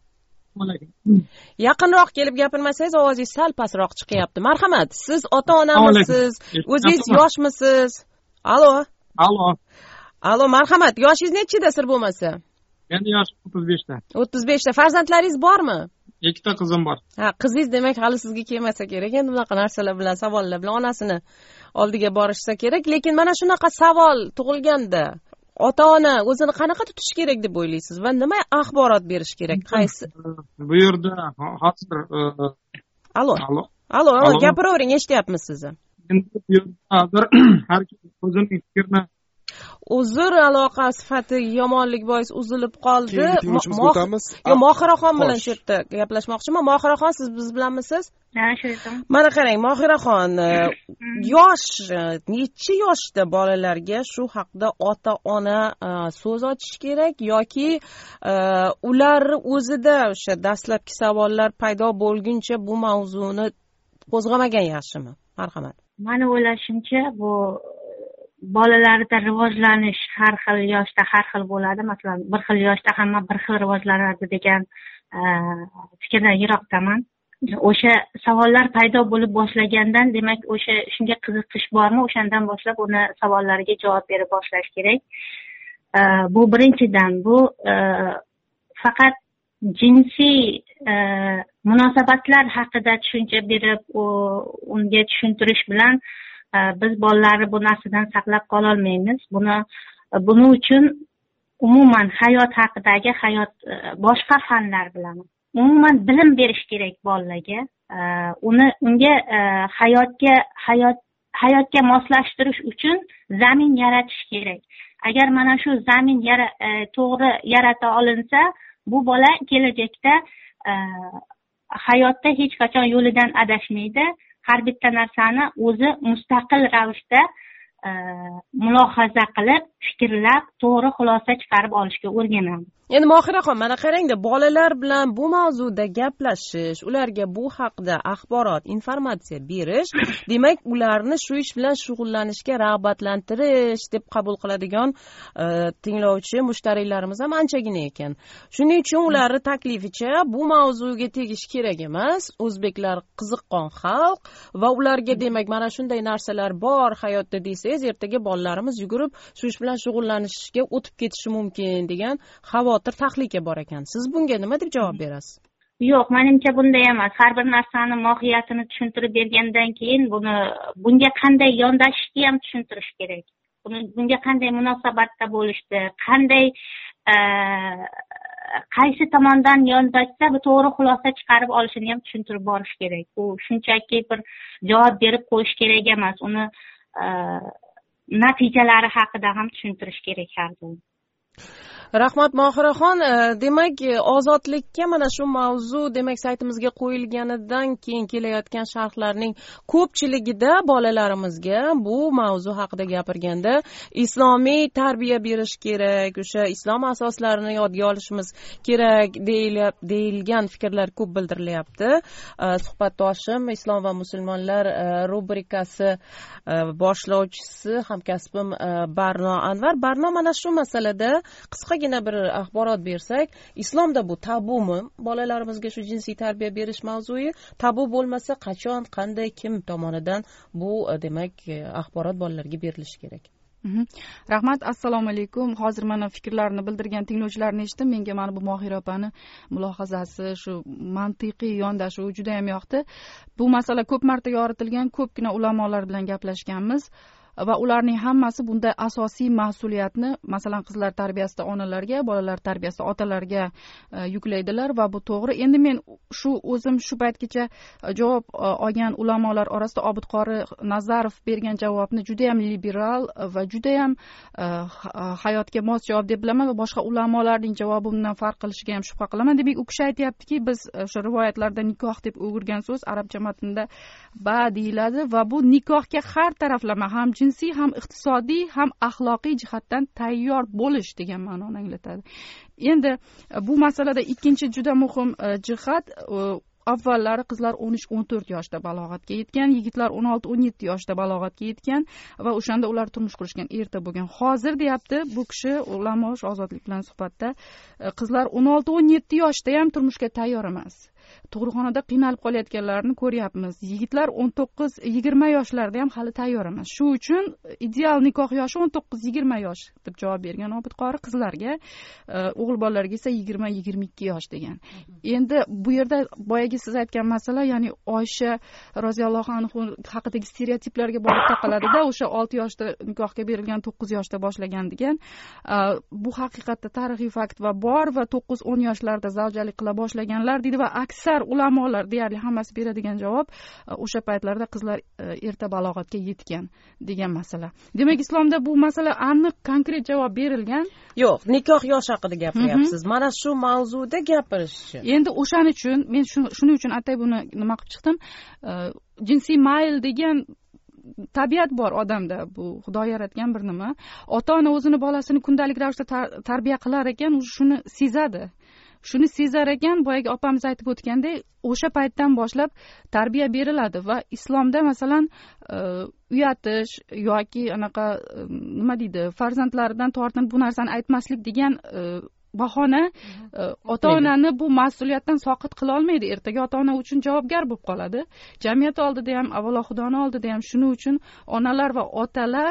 Speaker 6: Yaqinroq kelib gapirmasangiz ovozingiz sal pastroq chiqyapti. Marhamat, siz ota-onamisiz? O'zingiz yoshmisiz? Alo.
Speaker 11: Alo.
Speaker 6: Alo, marhamat. Yoshingiz nechida sir bo'lmasa?
Speaker 11: Meni yoshim o'ttiz beshda.
Speaker 6: o'ttiz beshda. Farzandlaringiz bormi?
Speaker 11: Ikkita qizim bor.
Speaker 6: Ha, qizingiz demak hali sizga kelmasa kerak. Endi bunaqa narsalar bilan, savollar bilan onasini oldiga borishsa kerak. Lekin mana shunaqa savol tug'ilganda ota-ona o'zini qanaqa tutish kerak deb o'ylaysiz va nima axborot berish kerak? Qaysi?
Speaker 11: Bu yerda hozir
Speaker 6: Alo. Alo. Alo, alo, gapiravering, eshityapmiz sizni.
Speaker 11: Endi bu yerda hozir har kim o'zining fikrini
Speaker 6: uzr aloqa sifati yomonlik bois uzilib qoldi.
Speaker 5: Yo,
Speaker 6: Mohiraxon bilan shu yerda gaplashmoqchiman. Mohiraxon, siz biz bilanmisiz?
Speaker 3: Ha, shu yerda.
Speaker 6: Mana qarang, Mohiraxon, yosh necha yoshda bolalarga shu haqda ota-ona so'z ochish kerak yoki ular o'zida o'sha dastlabki savollar paydo bo'lguncha bu mavzuni qo'zg'amagan yaxshimi? Marhamat.
Speaker 3: Mani o'ylashimcha, bu bolalarda rivojlanish har xil yoshda har xil bo'ladi. Masalan, bir xil yoshda hamma bir xil rivojlanadi degan fikrdan yiroqdaman. O'sha savollar paydo bo'lib boshlagandan, demak, o'sha shunga qiziqish bormi, o'shandan boshlab uni savollariga javob berib boshlash kerak. Bu birinchidan, bu faqat jinsiy munosabatlar haqida tushuncha berib, unga tushuntirish bilan biz bolalarni bu narsadan saqlab qololmaymiz. Buni buning uchun umuman hayot haqidagi, hayot boshqa fanlar bilan umuman bilim berish kerak bolalarga. Uni unga hayotga hayot hayotga moslashtirish uchun zamin yaratish kerak. Agar mana shu zamin yara, to'g'ri yarata olinsa, bu bola kelajakda hayotda hech qachon yo'lidan adashmaydi. Har bitta narsani o'zi mustaqil ravishda mulohaza qilib, fikrlab, to'g'ri xulosa chiqarib olishga o'rganadi.
Speaker 6: Endi Mohiraxon, mana qarang-da, bolalar bilan bu mavzuda gaplashish, ularga bu haqida axborot, informatsiya berish, demak, ularni shu ish bilan shug'ullanishga rag'batlantirish deb qabul qiladigan tinglovchi mushtariylarimiz ham anchagina ekan. Shuning uchun ularning taklificha bu mavzuga tegish kerak emas. O'zbeklar qiziqqon xalq va ularga demak mana shunday narsalar bor hayotda desangiz, ertaga bolalarimiz yugurib shu ish bilan shug'ullanishga o'tib ketishi mumkin degan xavotir, tahlika bor ekan. Siz bunga nima deb javob berasiz?
Speaker 3: Yo'q, menimcha bunday emas. Har bir narsani mohiyatini tushuntirib bergandan keyin buni bunga qanday yondashishni ham tushuntirish kerak. Buni bunga qanday munosabatda bo'lishdi, qanday qaysi tomondan yondashsa bu to'g'ri xulosa chiqarib olishini ham tushuntirib borish kerak. U shunchaki bir javob berib qo'yish kerak emas. Uni natijalari haqida ham tushuntirish kerak har doim.
Speaker 6: Rahmat Mohiraxon, demak, ozodlikka mana shu mavzu demak saytimizga qo'yilganidan keyin kelayotgan sharhlarning ko'pchiligida bolalarimizga bu mavzu haqida gapirganda islomiy tarbiya berish kerak, o'sha islom asoslarini yodga olishimiz kerak deyilgan fikrlar ko'p bildirilyapti. Suhbatdoshim Islom va musulmonlar rubrikasi boshlovchisi hamkasbim Barno Anvar. Barno, mana shu masalada qisqagina bir axborot bersak, islomda bu tabumi? Bolalarimizga shu jinsiy tarbiya berish mavzui tabu bo'lmasa, qachon, qanday, kim tomonidan bu demak axborot bolalarga berilishi kerak?
Speaker 12: Rahmat, assalomu alaykum. Hozir mana fikrlarini bildirgan tinglovchilarni eshitdim. Menga mana bu Mohira opani mulohazasi, shu mantiqiy yondashuvi juda ham yoqdi. Bu masala ko'p marta yoritilgan, ko'pgina ulamolar bilan gaplashganmiz. Va ularning hammasi bunda asosiy mas'uliyatni, masalan, qizlar tarbiyasida onalarga, bolalar tarbiyasida otalarga yuklaydilar va bu to'g'ri. Endi men shu o'zim shu paytgacha javob olgan ulamolar orasida Obid Qori Nazarov bergan javobni juda ham liberal va juda ham hayotga mos javob deb bilaman va boshqa ulamolarning javobi bundan farq qilishiga ham shubha qilaman. Demak, u kishi aytayaptiki, biz o'sha rivoyatlarda nikoh deb o'girgan so'z arabcha matnda ba deyiladi va bu nikohga har taraflama, ham jinsiy, ham iqtisodiy, ham axloqiy jihatdan tayyor bo'lish degan ma'noni anglatadi. Endi bu masalada ikkinchi juda muhim jihat, avvallari qizlar o'n uch o'n to'rt yoshda balog'atga yetgan, yigitlar o'n olti o'n yetti yoshda balog'atga yetgan va o'shanda ular turmush qurishgan erta bo'lgan. Hozir deyapti bu kishi, ulamo ozodlik bilan suhbatda, qizlar o'n olti o'n yetti yoshda ham turmushga tayyor emas. Tug'ruqxonada qiynalib qolayotganlarni ko'ryapmiz. Yigitlar o'n to'qqiz yigirma yoshlarda ham hali tayyor emas. Shu uchun ideal nikoh yoshi o'n to'qqiz yigirma yosh deb javob bergan Obid Qori. Qizlarga, o'g'il bolalarga esa yigirma yigirma ikki yosh degan. Endi bu yerda boyagi siz aytgan masala, ya'ni Oysha roziyallohu anhu haqidagi stereotiplarga borib taqaladida, o'sha olti yoshda nikohga berilgan, to'qqiz yoshda boshlagan degan. Bu haqiqatda tarixiy fakt va bor va to'qqiz o'n yoshlarda zavjalik qila boshlaganlar deydi va aksar ulamolar deyarli hammasi beradigan javob o'sha paytlarda qizlar erta balog'atga yetgan degan masala. Demak, islomda bu masala aniq, konkret javob berilgan.
Speaker 6: Yo'q, nikoh yoshi haqida gapiryapsiz. Mana shu mavzuda gapirish.
Speaker 12: Endi o'shaning uchun men shuning uchun atay buni nima qilib chiqdim? Jinsiy mayl degan tabiat bor odamda, bu Xudo yaratgan bir nima. Ota-ona o'zini bolasini kundalik ravishda tarbiya qilar ekan, shuni sezadi. shuni sezar ekan, boyagi opamiz aytib o'tgandek, o'sha paytdan boshlab tarbiya beriladi va islomda masalan uyatish yoki anaqa nima deydi farzandlaridan tortinib bu narsani aytmaslik degan bahona ota onani bu mas'uliyatdan soqit qila olmaydi. Ertaga ota ona uchun javobgar bo'lib qoladi. Jamiyat oldida ham, avvalo Xudoni oldida ham. Shuning uchun onalar va otalar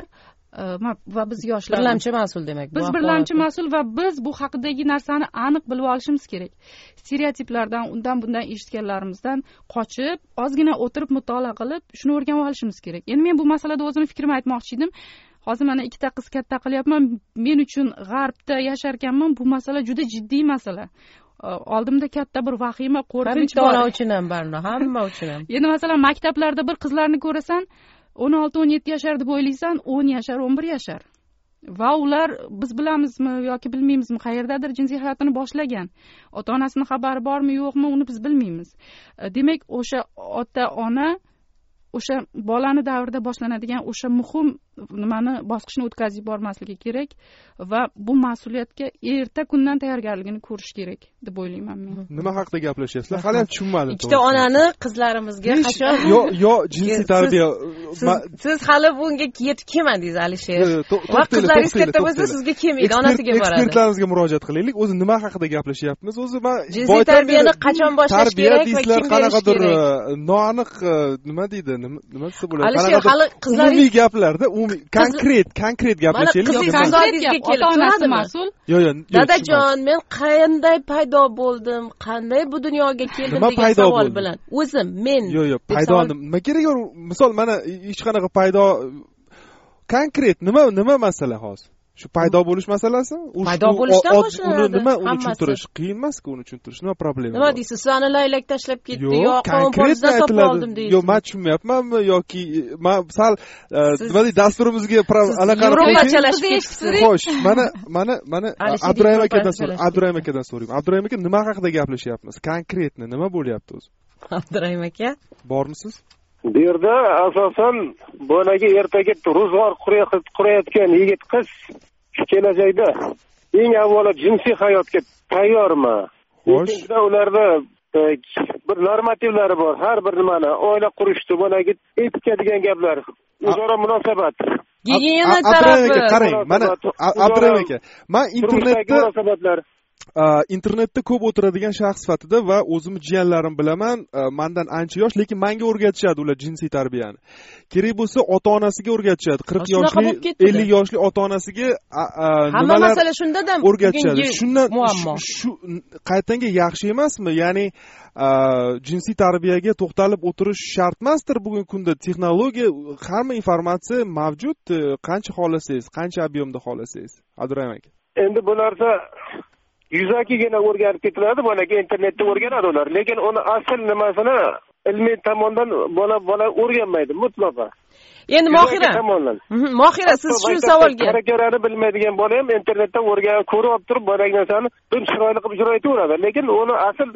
Speaker 12: va biz yoshlar
Speaker 6: birlamchi mas'ul demak.
Speaker 12: Biz birlamchi mas'ul va biz bu haqidagi narsani aniq bilib olishimiz kerak. Stereotiplardan, undan bundan eshitganlarimizdan qochib, ozgina o'tirib mutolaa qilib, shuni o'rganib olishimiz kerak. Endi men bu masalada o'zimni fikrimni aytmoqchi edim. Hozir mana ikkita qiz katta qilyapman. Men uchun g'arbda yasharkanman, bu masala juda jiddiy masala. Oldimda katta bir vahima, qo'rqinch bor.
Speaker 6: Bitta uchun ham barno, hamma uchun ham.
Speaker 12: Endi masalan maktablarda bir qizlarni ko'rasan, o'n olti o'n yetti yashar deb o'ylaysan, o'n yashar, o'n bir yashar. Va ular biz bilamizmi yoki bilmaymizmi, qayerdadir jinsiy hayotini boshlagan. Ota-onasining xabari bormi, yo'qmi, uni biz bilmaymiz. Demak, o'sha ota-ona o'sha bolani davrida boshlanadigan o'sha muhim nimani bosqichni o'tkazib yubormasligi kerak va bu mas'uliyatga erta kundan tayyorgarligini ko'rish kerak deb o'ylayman men.
Speaker 5: Nima haqida gaplashyapsizlar? Hali ham tushunmadim.
Speaker 6: Ikkita onani qizlarimizga qachon
Speaker 5: yo yo jinsiy tarbiya
Speaker 6: siz hali bunga yetib kelmadingiz Alisher. Va qizlaringiz katta bo'lsa sizga kelmaydi, onasiga boradi.
Speaker 5: Ekspertlarimizga murojaat qilaylik. O'zi nima haqida gaplashyapmiz? O'zi men
Speaker 6: jinsiy tarbiyani qachon boshlash kerak va kim
Speaker 5: qanaqadir noaniq nima deydi? Nima desa bo'ladi?
Speaker 6: Alisher hali qizlaringiz
Speaker 5: umumiy gaplarda umumiy konkret konkret gaplashaylik.
Speaker 12: Ota-onasi mas'ul.
Speaker 5: Yo yo.
Speaker 6: Dadajon, men qanday paydo bo'ldim, qanday bu dunyoga keldim degan savol bilan. O'zim men.
Speaker 5: Yo yo, paydo nima kerak? Misol mana hech qanaqa paydo konkret nima nima masala hozir? Shu paydo bo'lish masalasi?
Speaker 6: Paydo bo'lishdan boshlanadi.
Speaker 5: Uni nima uni tushuntirish qiyin emas-ku, uni tushuntirish nima problema?
Speaker 6: Nima deysiz? Sizlarni laylak tashlab ketdi yo qonunbozdan topib oldim deysiz.
Speaker 5: Yo, men tushunmayapmanmi yoki men sal nima deydi dasturimizga anaqa xo'sh, mana mana mana Abdurahim akadan so'rayman. Abdurahim akadan so'rayman. Abdurahim aka nima haqida gaplashyapmiz? Konkretni nima bo'lyapti o'zi?
Speaker 6: Abdurahim aka,
Speaker 5: bormisiz?
Speaker 8: Bu yerda asosan bonaga ertaga ro'zg'or qurayotgan yigit qiz kelajakda eng avvalo jinsiy hayotga tayyormi? Ikkinchidan ularda bir normativlari bor. Har bir nimani oila qurishdi, bonaga etika degan gaplar, o'zaro munosabat.
Speaker 6: Gigiyena tarafi.
Speaker 5: Qarang, mana Abdurahim aka, men internetda internetda ko'p o'tiradigan shaxs sifatida va o'zimni jiyanlarim bilaman, mendan ancha yosh, lekin menga o'rgatishadi ular jinsiy tarbiyani. Kerak bo'lsa ota-onasiga o'rgatishadi. qirq yoshli, ellik yoshli ota-onasiga
Speaker 6: hamma masala shundan
Speaker 5: o'rgatishadi. Shundan shu qaytanga yaxshi emasmi? Ya'ni jinsiy tarbiyaga to'xtalib o'tirish shart emasdir bugungi kunda. Texnologiya, hamma informatsiya mavjud, qancha xohlasangiz, qancha ob'yomda xohlasangiz. Abdurahim aka.
Speaker 8: Endi bu narsa yuzakigina o'rganib ketiladi, bonaga internetda o'rganadi ular, lekin uni asl nimasini ilmiy tomondan bola bola o'rganmaydi mutlaqo.
Speaker 6: Endi Mohira, Mohira siz shu savolga
Speaker 8: harakatlarni bilmaydigan bola ham internetdan o'rganib, ko'rib turib bola narsani bir chiroyli qilib ijro etaveradi, lekin uni asl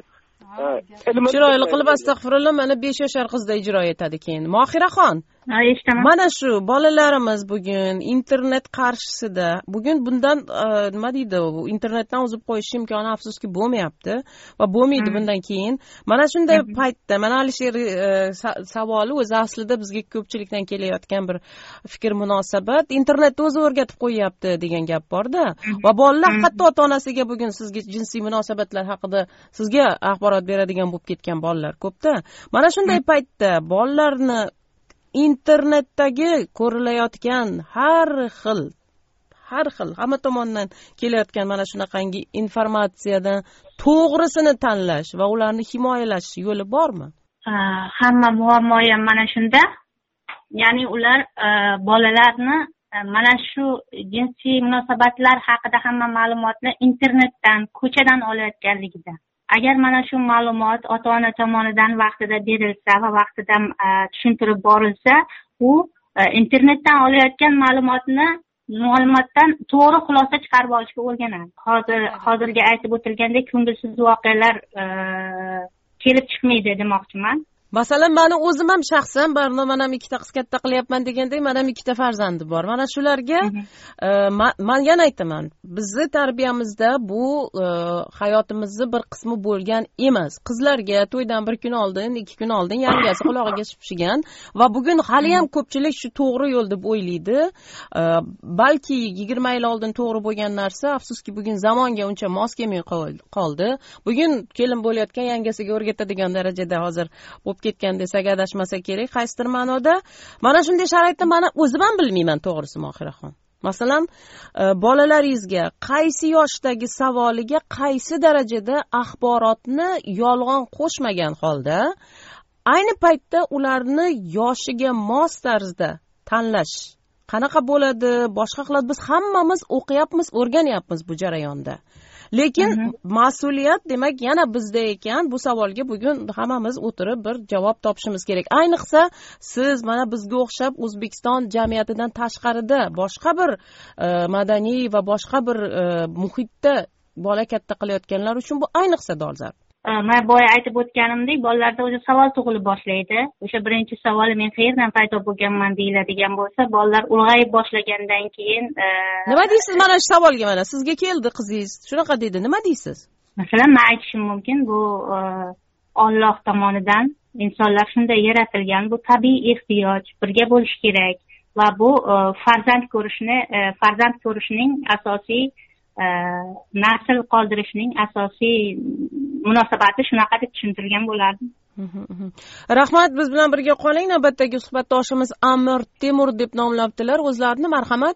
Speaker 6: chiroyli qilib astag'firullah mana besh yashar qizda ijro etadi keyin. Mohiraxon, mana shu bolalarimiz bugun internet qarshisida, bugun bundan nima deydi, internetdan uzib qo'yish imkoni afsuski bo'lmayapti va bo'lmaydi bundan keyin. Mana shunday paytda mana Alisher savoli o'zi aslida bizga ko'pchilikdan kelayotgan bir fikr munosabat, internetni o'zi o'rgatib qo'yyapti degan gap borda va bolalar hatto ota-onasiga bugun sizga jinsiy munosabatlar haqida sizga axborot beradigan bo'lib ketgan bolalar ko'pda. Mana shunday paytda bolalarni internetdagi ko'rilayotgan har xil har xil hamma tomondan kelayotgan mana shunaqangi informatsiyadan to'g'risini tanlash va ularni himoyalash yo'li bormi?
Speaker 3: Hamma muammo ham mana shunda. Ya'ni ular bolalarni mana shu jinsiy munosabatlar haqida hamma ma'lumotni internetdan, ko'chadan olayotganligida. Agar mana shu ma'lumot ota-ona tomonidan vaqtida berilsa va vaqtida tushuntirib borilsa, u internetdan olayotgan ma'lumotni ma'lumotdan to'g'ri xulosa chiqarib olishga o'rganadi. Hozir hozirga aytib o'tilgandek ko'ngilsiz voqealar kelib chiqmaydi demoqchiman.
Speaker 6: masalan mani o'zim ham shaxsan barno mana ham ikkita qiz katta qilyapman degandek mana ham ikkita farzandi bor. Mana shularga men yana aytaman, bizni tarbiyamizda bu hayotimizni bir qismi bo'lgan emas. Qizlarga to'ydan bir kun oldin, ikki kun oldin yangasi qulog'iga shipshigan va bugun hali ham ko'pchilik shu to'g'ri yo'l deb o'ylaydi. Balki yigirma yil oldin to'g'ri bo'lgan narsa, afsuski bugun zamonga uncha mos kelmay qoldi. Bugun kelin bo'layotgan yangasiga o'rgatadigan darajada hozir bo'lib ketgan desak adashmasa kerak qaysidir ma'noda. Mana shunday sharoitda mana o'zim ham bilmayman to'g'risi Mohiraxon. Masalan, bolalaringizga qaysi yoshdagi savoliga qaysi darajada axborotni yolg'on qo'shmagan holda ayni paytda ularni yoshiga mos tarzda tanlash qanaqa bo'ladi, boshqa qiladi. Biz hammamiz o'qiyapmiz, o'rganyapmiz bu jarayonda. Lekin mas'uliyat demak yana bizda ekan. Bu savolga bugun hammamiz o'tirib bir javob topishimiz kerak. Ayniqsa siz mana bizga o'xshab O'zbekiston jamiyatidan tashqarida boshqa bir madaniy va boshqa bir muhitda bola katta qilayotganlar uchun bu ayniqsa dolzarb.
Speaker 3: Men boya aytib o'tganimdek, bolalarda o'sha savol tug'ilib boshlaydi. O'sha birinchi savoli men qayerdan paydo bo'lganman deyiladigan bo'lsa, bolalar ulg'ayib boshlagandan keyin
Speaker 6: nima deysiz mana shu savolga? Mana sizga keldi qizingiz, shunaqa dedi, nima deysiz?
Speaker 3: Masalan, men aytishim mumkin, bu Alloh tomonidan insonlar shunday yaratilgan, bu tabiiy ehtiyoj, birga bo'lish kerak va bu farzand ko'rishni, farzand ko'rishning asosiy nasl qoldirishning asosiy munosabati shunaqa deb tushuntirgan bo'lardi.
Speaker 6: Rahmat, biz bilan birga qoling. Navbatdagi suhbatdoshimiz Amir Temur deb nomlabdilar o'zlarini. Marhamat.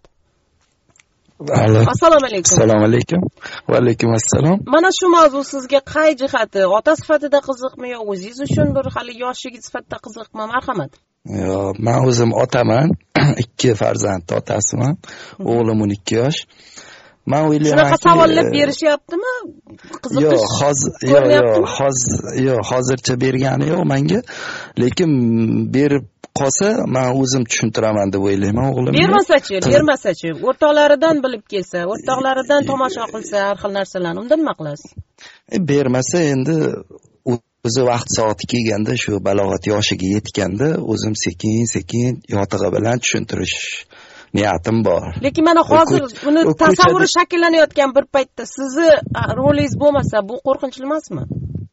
Speaker 6: Assalomu alaykum.
Speaker 13: Assalomu alaykum. Va alaykum assalom.
Speaker 6: Mana shu mavzu sizga qay jihati, ota sifatida qiziqmi yo o'zingiz uchun bir hali yoshlik sifatida qiziqmi? Marhamat.
Speaker 13: Yo, men o'zim otaman. ikki farzand otasiman. O'g'lim o'n ikki yosh. Men o'ylayman,
Speaker 6: shunaqa savollar berishyaptimi? Qiziqish.
Speaker 13: Yo'q, hozir yo'q, yo'q, hozir yo'q, hozircha bergani yo'q menga. Lekin berib qolsa, men o'zim tushuntiraman deb o'ylayman o'g'limga.
Speaker 6: Bermasachi, bermasachi, o'rtoqlaridan bilib kelsa, o'rtoqlaridan tomosha qilsa, har xil narsalarni unda nima qilasiz?
Speaker 13: E, bermasa endi o'zi vaqt soati kelganda, shu balog'at yoshiga yetganda o'zim sekin-sekin yotig'i bilan tushuntirish niyatim bor.
Speaker 6: Lekin mana hozir uni tasavvuri shakllanayotgan bir paytda sizni rolingiz bo'lmasa, bu qo'rqinchli emasmi?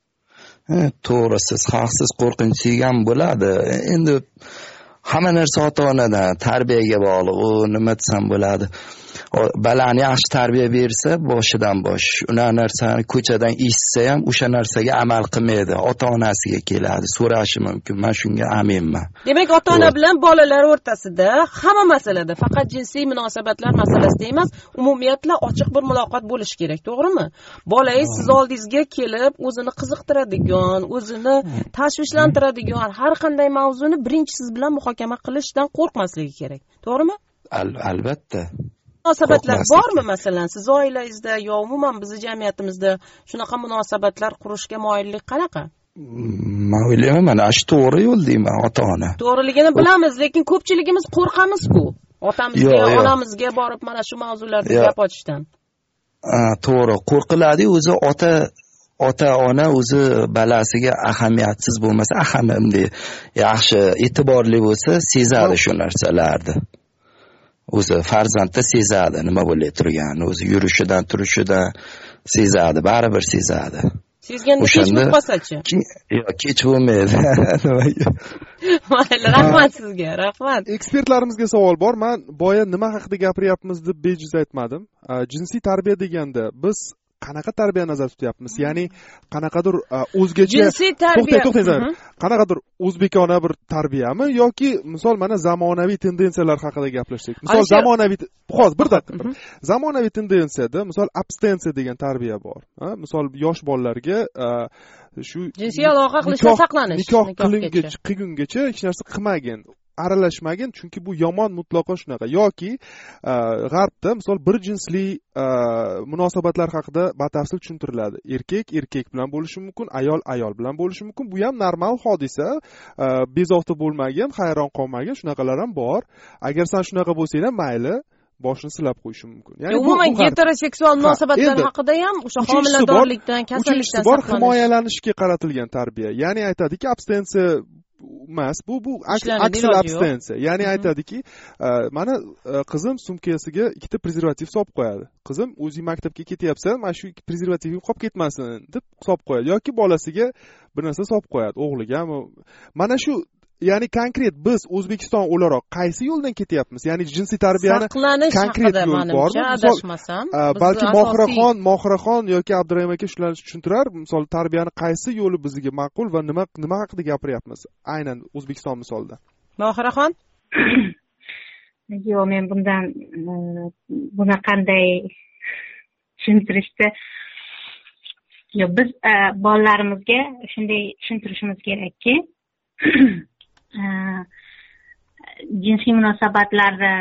Speaker 13: Ha, to'g'ri, siz haqsiz, qo'rqinchli ham bo'ladi. Endi hamma narsa ota-onadan, tarbiyaga bog'liq. U nima desam bo'ladi? Balani yaxshi tarbiya bersa, boshidan bosh, unar narsani ko'chadan eshitsa ham o'sha narsaga amal qilmaydi. Ota-onasiga keladi, so'rashi mumkin. Men shunga aminman.
Speaker 6: Demak, ota-ona bilan bolalar o'rtasida hamma masalada, faqat jinsiy munosabatlar masalasida emas, umumiyatla ochiq bir muloqot bo'lishi kerak, to'g'rimi? Bolangiz siz oldingizga kelib, o'zini qiziqtiradigan, o'zini tashvishlantiradigan har qanday mavzuni birinchi siz bilan muhokama qilishdan qo'rqmasligi kerak, to'g'rimi?
Speaker 13: Al albatta.
Speaker 6: Munosabatlar bormi masalan siz oilangizda yo umuman bizning jamiyatimizda shunaqa munosabatlar qurishga moyillik qanaqa?
Speaker 13: Men o'ylayman, mana shu to'g'ri yo'l deyman, ota-ona.
Speaker 6: To'g'riligini bilamiz, lekin ko'pchiligimiz qo'rqamiz-ku. Otamizga, onamizga borib mana shu mavzularda gap ochishdan.
Speaker 13: To'g'ri, qo'rqiladi. O'zi ota ota-ona o'zi balasiga ahamiyatsiz bo'lmasa, ahamimli, yaxshi, e'tiborli bo'lsa, sezadi shu narsalarni. O'zi farzandda sezadi nima bo'lib turganini, o'zi yurishidan, turishidan sezadi, baribir sezadi.
Speaker 6: Sezganda kech bo'lib qolsa-chi?
Speaker 13: Yo'q, kech bo'lmaydi.
Speaker 6: Mayli, rahmat sizga, rahmat.
Speaker 5: Ekspertlarimizga savol bor. Men boya nima haqida gapiryapmiz deb bejiz aytmadim. Jinsiy tarbiya deganda biz qanaqa tarbiya nazarda tutyapmiz? Ya'ni qanaqadir o'zgacha
Speaker 6: jinsiy tarbiya,
Speaker 5: to'xtang, qanaqadir o'zbekona bir tarbiyami yoki misol mana zamonaviy tendensiyalar haqida gaplashsak. Misol zamonaviy, hozir bir daqiqa. Zamonaviy tendensiyada misol abstensiya degan tarbiya bor. Misol yosh bolalarga shu
Speaker 6: jinsiy aloqa qilishdan saqlanish,
Speaker 5: nikoh qilingungacha hech narsa qilmagin, aralashmagin, chunki bu yomon mutlaqo shunaqa. Yoki g'arbda misol bir jinsli munosabatlar haqida batafsil tushuntiriladi. Erkak erkak bilan bo'lishi mumkin, ayol ayol bilan bo'lishi mumkin. Bu ham normal hodisa. Bezovta bo'lmagan, hayron qolmagan shunaqalar ham bor. Agar sen shunaqa bo'lsang ham mayli, boshini silab qo'yishi mumkin.
Speaker 6: ya'ni umuman heteroseksual munosabatlar haqida ham o'sha homiladorlikdan, kasallikdan
Speaker 5: bor himoyalanishga qaratilgan tarbiya. Ya'ni aytadiki, abstensiya emas, bu bu aksil abstensiya. Ya'ni aytadiki, mana qizim sumkasiga ikkita prezervativ solib qo'yadi. Qizim o'zi maktabga ketyapsan, mana shu prezervativim qolib ketmasin deb solib qo'yadi yoki bolasiga bir narsa solib qo'yadi, o'g'ligami. Mana shu ya'ni konkret biz O'zbekiston o'laroq qaysi yo'ldan ketyapmiz? Ya'ni jinsiy tarbiyani konkret yo'l bormi?
Speaker 6: Adashmasam,
Speaker 5: balki Mohiraxon, Mohiraxon yoki Abdurahim aka shularni tushuntirar. Misol tarbiyani qaysi yo'li bizga ma'qul va nima nima haqida gapiryapmiz? Aynan O'zbekiston misolida.
Speaker 6: Mohiraxon?
Speaker 3: Yo'q, men bundan buni qanday tushuntirishni yo'q, biz bolalarimizga shunday tushuntirishimiz kerakki, jinsiy munosabatlarni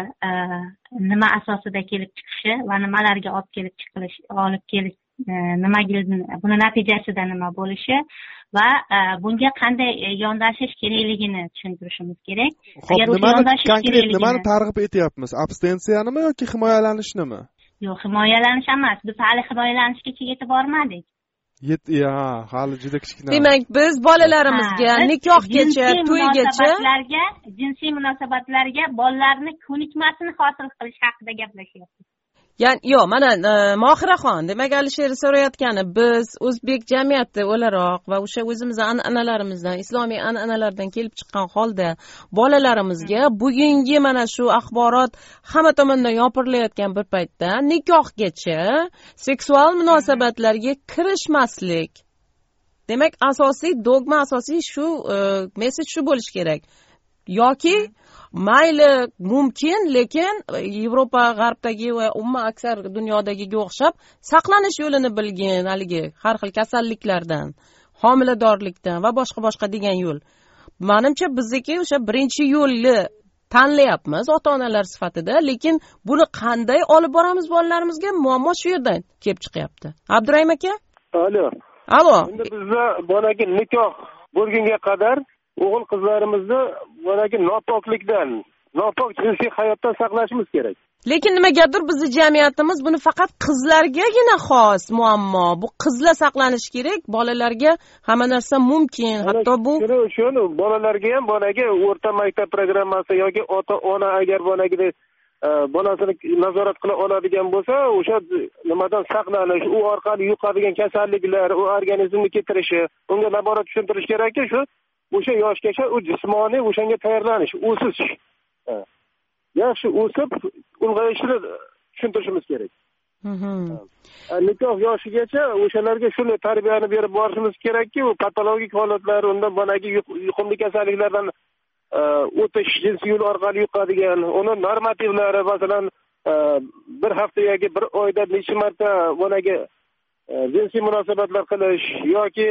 Speaker 3: nima asosida kelib chiqishi va nimalarga olib kelib chiqilishi, olib kelib nimaga buni natijasida nima bo'lishi va bunga qanday yondashish kerakligini tushuntirishimiz kerak.
Speaker 5: Agar nimani konkret nimani targ'ib etyapmiz? Abstensiyanimi yoki himoyalanishni?
Speaker 3: Yo'q, himoyalanish emas. Biz hali himoyalanishga yetib bormadik.
Speaker 5: Ya, hali juda kichkina.
Speaker 6: Demak, biz bolalarimizga nikohgacha, to'ygacha
Speaker 3: jinsiy munosabatlarga bolalarni ko'nikmasini hosil qilish haqida gaplashyapmiz.
Speaker 6: Ya'ni yo'q, mana Mohiraxon, demak Alisher so'rayotgani, biz o'zbek jamiyati o'laroq va o'sha o'zimizning an'analarimizdan, islomiy an'analardan kelib chiqqan holda bolalarimizga bugungi mana shu axborot hamma tomondan yopirilayotgan bir paytda nikohgacha seksual munosabatlarga kirishmaslik. Demak, asosiy dogma, asosiy shu mesej shu bo'lish kerak. Yoki mayli mumkin, lekin Yevropa g'arbdagi va umuman aksar dunyodagiga o'xshab saqlanish yo'lini bilgin, haligi har xil kasalliklardan, homiladorlikdan va boshqa boshqa degan yo'l. Menimcha bizdagi o'sha birinchi yo'lni tanlayapmiz ota-onalar sifatida, lekin buni qanday olib boramiz bolalarimizga, muammo shu yerdan kelib chiqyapti. Abdurahim aka?
Speaker 8: Alo.
Speaker 6: Alo.
Speaker 8: Endi bizda bolagi nikoh bo'lgunga qadar o'g'il qizlarimizni bolagi nopoklikdan, nopok jinsiy hayotdan saqlashimiz kerak.
Speaker 6: Lekin nimagadir bizning jamiyatimiz buni faqat qizlargagina xos muammo. Bu qizlar saqlanishi kerak, bolalarga hamma narsa mumkin. Hatto bu
Speaker 8: shuni bolalarga ham bolagi o'rta maktab programmasi yoki ota-ona agar bolagida bolasini nazorat qila oladigan bo'lsa, o'sha nimadan saqlanish, u orqali yuqadigan kasalliklar, u organizmni keltirishi, unga nazorat tushuntirish kerakki, shu o'sha yoshgacha u jismoniy o'shanga tayyorlanish, o'sish. Yaxshi o'sib, ulg'ayishini tushuntirishimiz kerak. Nikoh yoshigacha o'shalarga shunday tarbiyani berib borishimiz kerakki, u patologik holatlar, undan bonagi yuqumli kasalliklardan o'tish, jinsiy yo'l orqali yuqadigan, uni normativlari, masalan, bir hafta yoki bir oyda necha marta bonagi jinsiy munosabatlar qilish yoki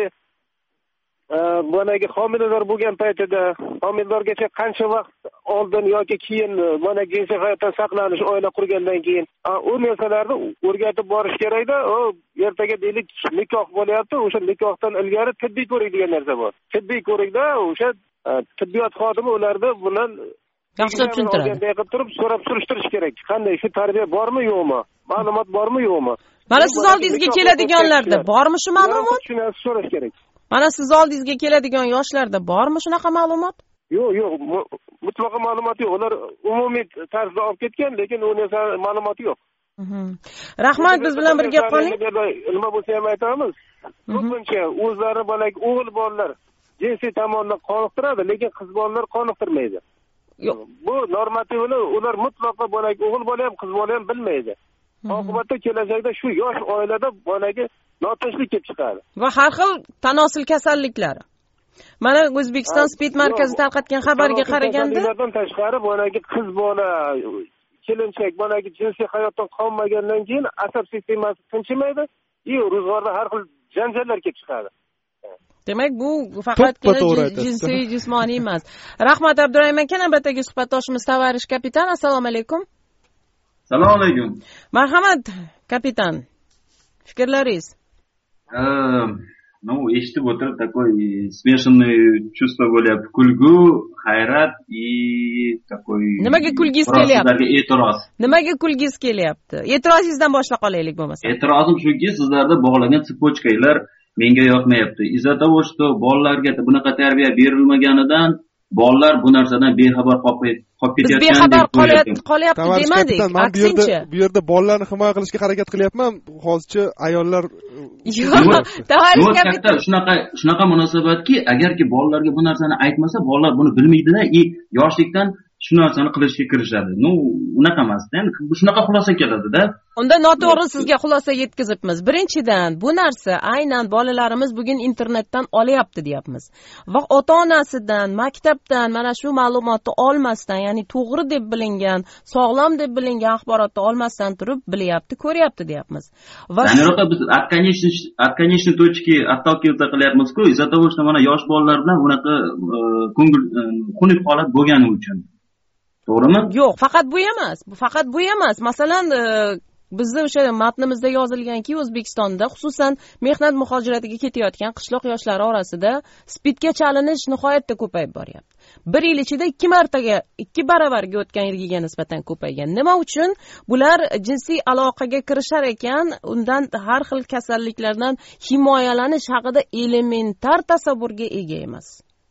Speaker 8: bonagi homilador bo'lgan paytida homiladorgacha qancha vaqt oldin yoki keyin mana jinsiy hayotdan saqlanish, oila qurgandan keyin u narsalarni o'rgatib borish kerakda. U ertaga deylik nikoh bo'lyapti, o'sha nikohdan ilgari tibbiy ko'rik degan narsa bor. Tibbiy ko'rikda o'sha tibbiyot xodimi ularni bilan
Speaker 6: yaxshilab tushuntiradi.
Speaker 8: Qilib turib so'rab surishtirish kerak. Qanday, shu tarbiya bormi yo'qmi? Ma'lumot bormi yo'qmi?
Speaker 6: Mana siz oldingizga keladiganlarda bormi shu ma'lumot?
Speaker 8: Shuni so'rash kerak.
Speaker 6: Mana siz oldingizga keladigan yoshlarda bormi shunaqa ma'lumot?
Speaker 8: Yo'q, yo'q, mutlaqo ma'lumot yo'q. Ular umumiy tarzda olib ketgan, lekin u narsa ma'lumot yo'q.
Speaker 6: Rahmat, biz bilan birga qoling.
Speaker 8: Nima bo'lsa ham aytamiz. Ko'pincha o'zlari bolaki o'g'il bolalar jinsiy tomondan qoniqtiradi, lekin qiz bolalar qoniqtirmaydi.
Speaker 6: Yo'q.
Speaker 8: Bu normativni ular mutlaqo bolaki o'g'il bola ham qiz bola ham bilmaydi. Oqibatda kelajakda shu yosh oilada bolaki notinchlik kelib chiqadi.
Speaker 6: Va har xil tanosil kasalliklari. Mana O'zbekiston Spid markazi tarqatgan xabarga qaraganda,
Speaker 8: ulardan tashqari bolaki qiz bola, kelinchak bolaki jinsiy hayotdan qolmagandan keyin asab sistemasi tinchimaydi, iyo ro'zg'orda har xil janjallar kelib chiqadi.
Speaker 6: Demak, bu faqatgina jinsiy jismoniy emas. Rahmat Abdurahim aka, navbatdagi suhbatdoshimiz Tavarish kapitan. Assalomu alaykum.
Speaker 14: Assalomu alaykum.
Speaker 6: Marhamat kapitan. Fikrlaringiz?
Speaker 14: ну eshitib o'tirib такой смешанный чувство bo'lyapti, kulgu, hayrat и такой
Speaker 6: nimaga kulgingiz kelyapti?
Speaker 14: Sizlarga e'tiroz.
Speaker 6: Nimaga kulgingiz kelyapti? E'tirozingizdan boshlab qolaylik bo'lmasa.
Speaker 14: E'tirozim shuki, sizlarda bog'langan tsepочкаlar menga yoqmayapti. Из-за того, что bolalarga bunaqa tarbiya berilmaganidan bolalar bu narsadan bexabar qolib ketayotgan.
Speaker 6: Biz bexabar qolyapti demadik, aksincha.
Speaker 5: Bu yerda bolalarni himoya qilishga harakat qilyapman. Hozircha ayollar
Speaker 14: katta shunaqa shunaqa munosabatki, agarki bolalarga bu narsani aytmasa, bolalar buni bilmaydida, и yoshlikdan shu narsani qilishga kirishadi. Ну, unaqa emasda, endi shunaqa xulosa keladi-da.
Speaker 6: Unda noto'g'ri sizga xulosa yetkazibmiz. Birinchidan, bu narsa aynan bolalarimiz bugun internetdan olyapti deyapmiz. Va ota-onasidan, maktabdan mana shu ma'lumotni olmasdan, ya'ni to'g'ri deb bilingan, sog'lom deb bilingan axborotni olmasdan turib bilyapti, ko'ryapti deyapmiz.
Speaker 14: Va aniqroq biz от конечной от конечной точки отталкиваться qilyapmiz-ku, из-за того, что mana yosh bolalar bilan unaqa ko'ngil xunuk holat bo'lgani uchun. To'g'rimi?
Speaker 6: Yo'q, faqat bu emas. Bu faqat bu emas. Masalan, bizning o'sha matnimizda yozilganki, O'zbekistonda, xususan mehnat muhojiratiga ketayotgan qishloq yoshlari orasida spidga chalinish nihoyatda ko'payib boryapti. Bir yil ichida ikki martaga, ikki baravarga o'tgan yilga nisbatan ko'paygan. Nima uchun? Bular jinsiy aloqaga kirishar ekan, undan har xil kasalliklardan himoyalanish haqida elementar tasavvurga ega emas.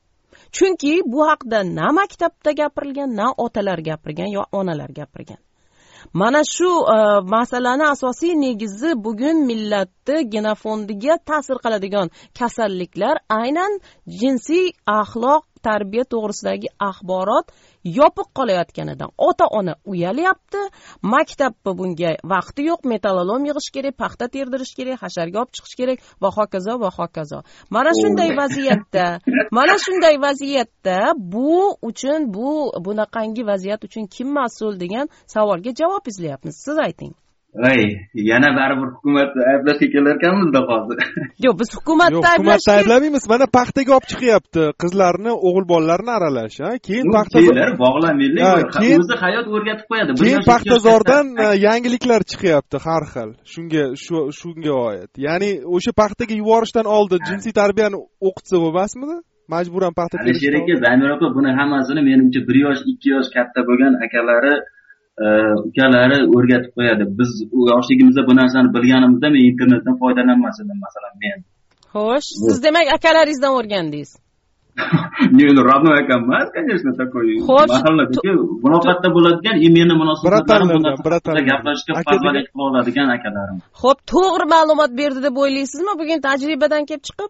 Speaker 6: Chunki bu haqda na maktabda gapirilgan, na otalar gapirgan yo onalar gapirgan. Mana shu uh, masalani asosiy negizi bugun millatni genofondiga ta'sir qiladigan kasalliklar aynan jinsiy axloq tarbiya to'g'risidagi axborot yopiq qolayotganidan ota-ona uyalyapti, maktabda bunga vaqti yo'q, metallolom yig'ish kerak, paxta terdirish kerak, hasharga olib chiqish kerak va hokazo va hokazo. Mana shunday vaziyatda, mana shunday vaziyatda bu uchun bu bunaqangi vaziyat uchun kim mas'ul degan savolga javob izlayapmiz. Siz ayting.
Speaker 14: Ay, yana baribir hukumatni ayblashga kelarkanmiz-da hozir.
Speaker 6: Yo'q, biz hukumatni ayblashga.
Speaker 5: Hukumatni ayblamaymiz. Mana paxtaga olib chiqyapti qizlarni, o'g'il bolalarni aralash, ha? Keyin paxta
Speaker 14: bog'lanmaylik, o'zi hayot o'rgatib qo'yadi.
Speaker 5: Keyin paxtazordan yangiliklar chiqyapti har xil. Shunga shu shunga oid. Ya'ni o'sha paxtaga yuborishdan oldin jinsiy tarbiyani o'qitsa bo'lmasmidi? Majburan paxta terishdi.
Speaker 14: Sherika Zamir opa buni hammasini menimcha bir yosh, ikki yosh katta bo'lgan akalari ukalari o'rgatib qo'yadi. Biz yoshligimizda bu narsani bilganimizda men internetdan foydalanmas edim, masalan men.
Speaker 6: Xo'sh, siz demak akalaringizdan o'rgandingiz.
Speaker 14: Men родной akam emas, конечно, такой. Mahalladagi munosabatda bo'ladigan и meni munosabatlarim bundan gaplashishga foydalik qila oladigan akalarim.
Speaker 6: Xo'p, to'g'ri ma'lumot berdi deb o'ylaysizmi bugun tajribadan kelib chiqib?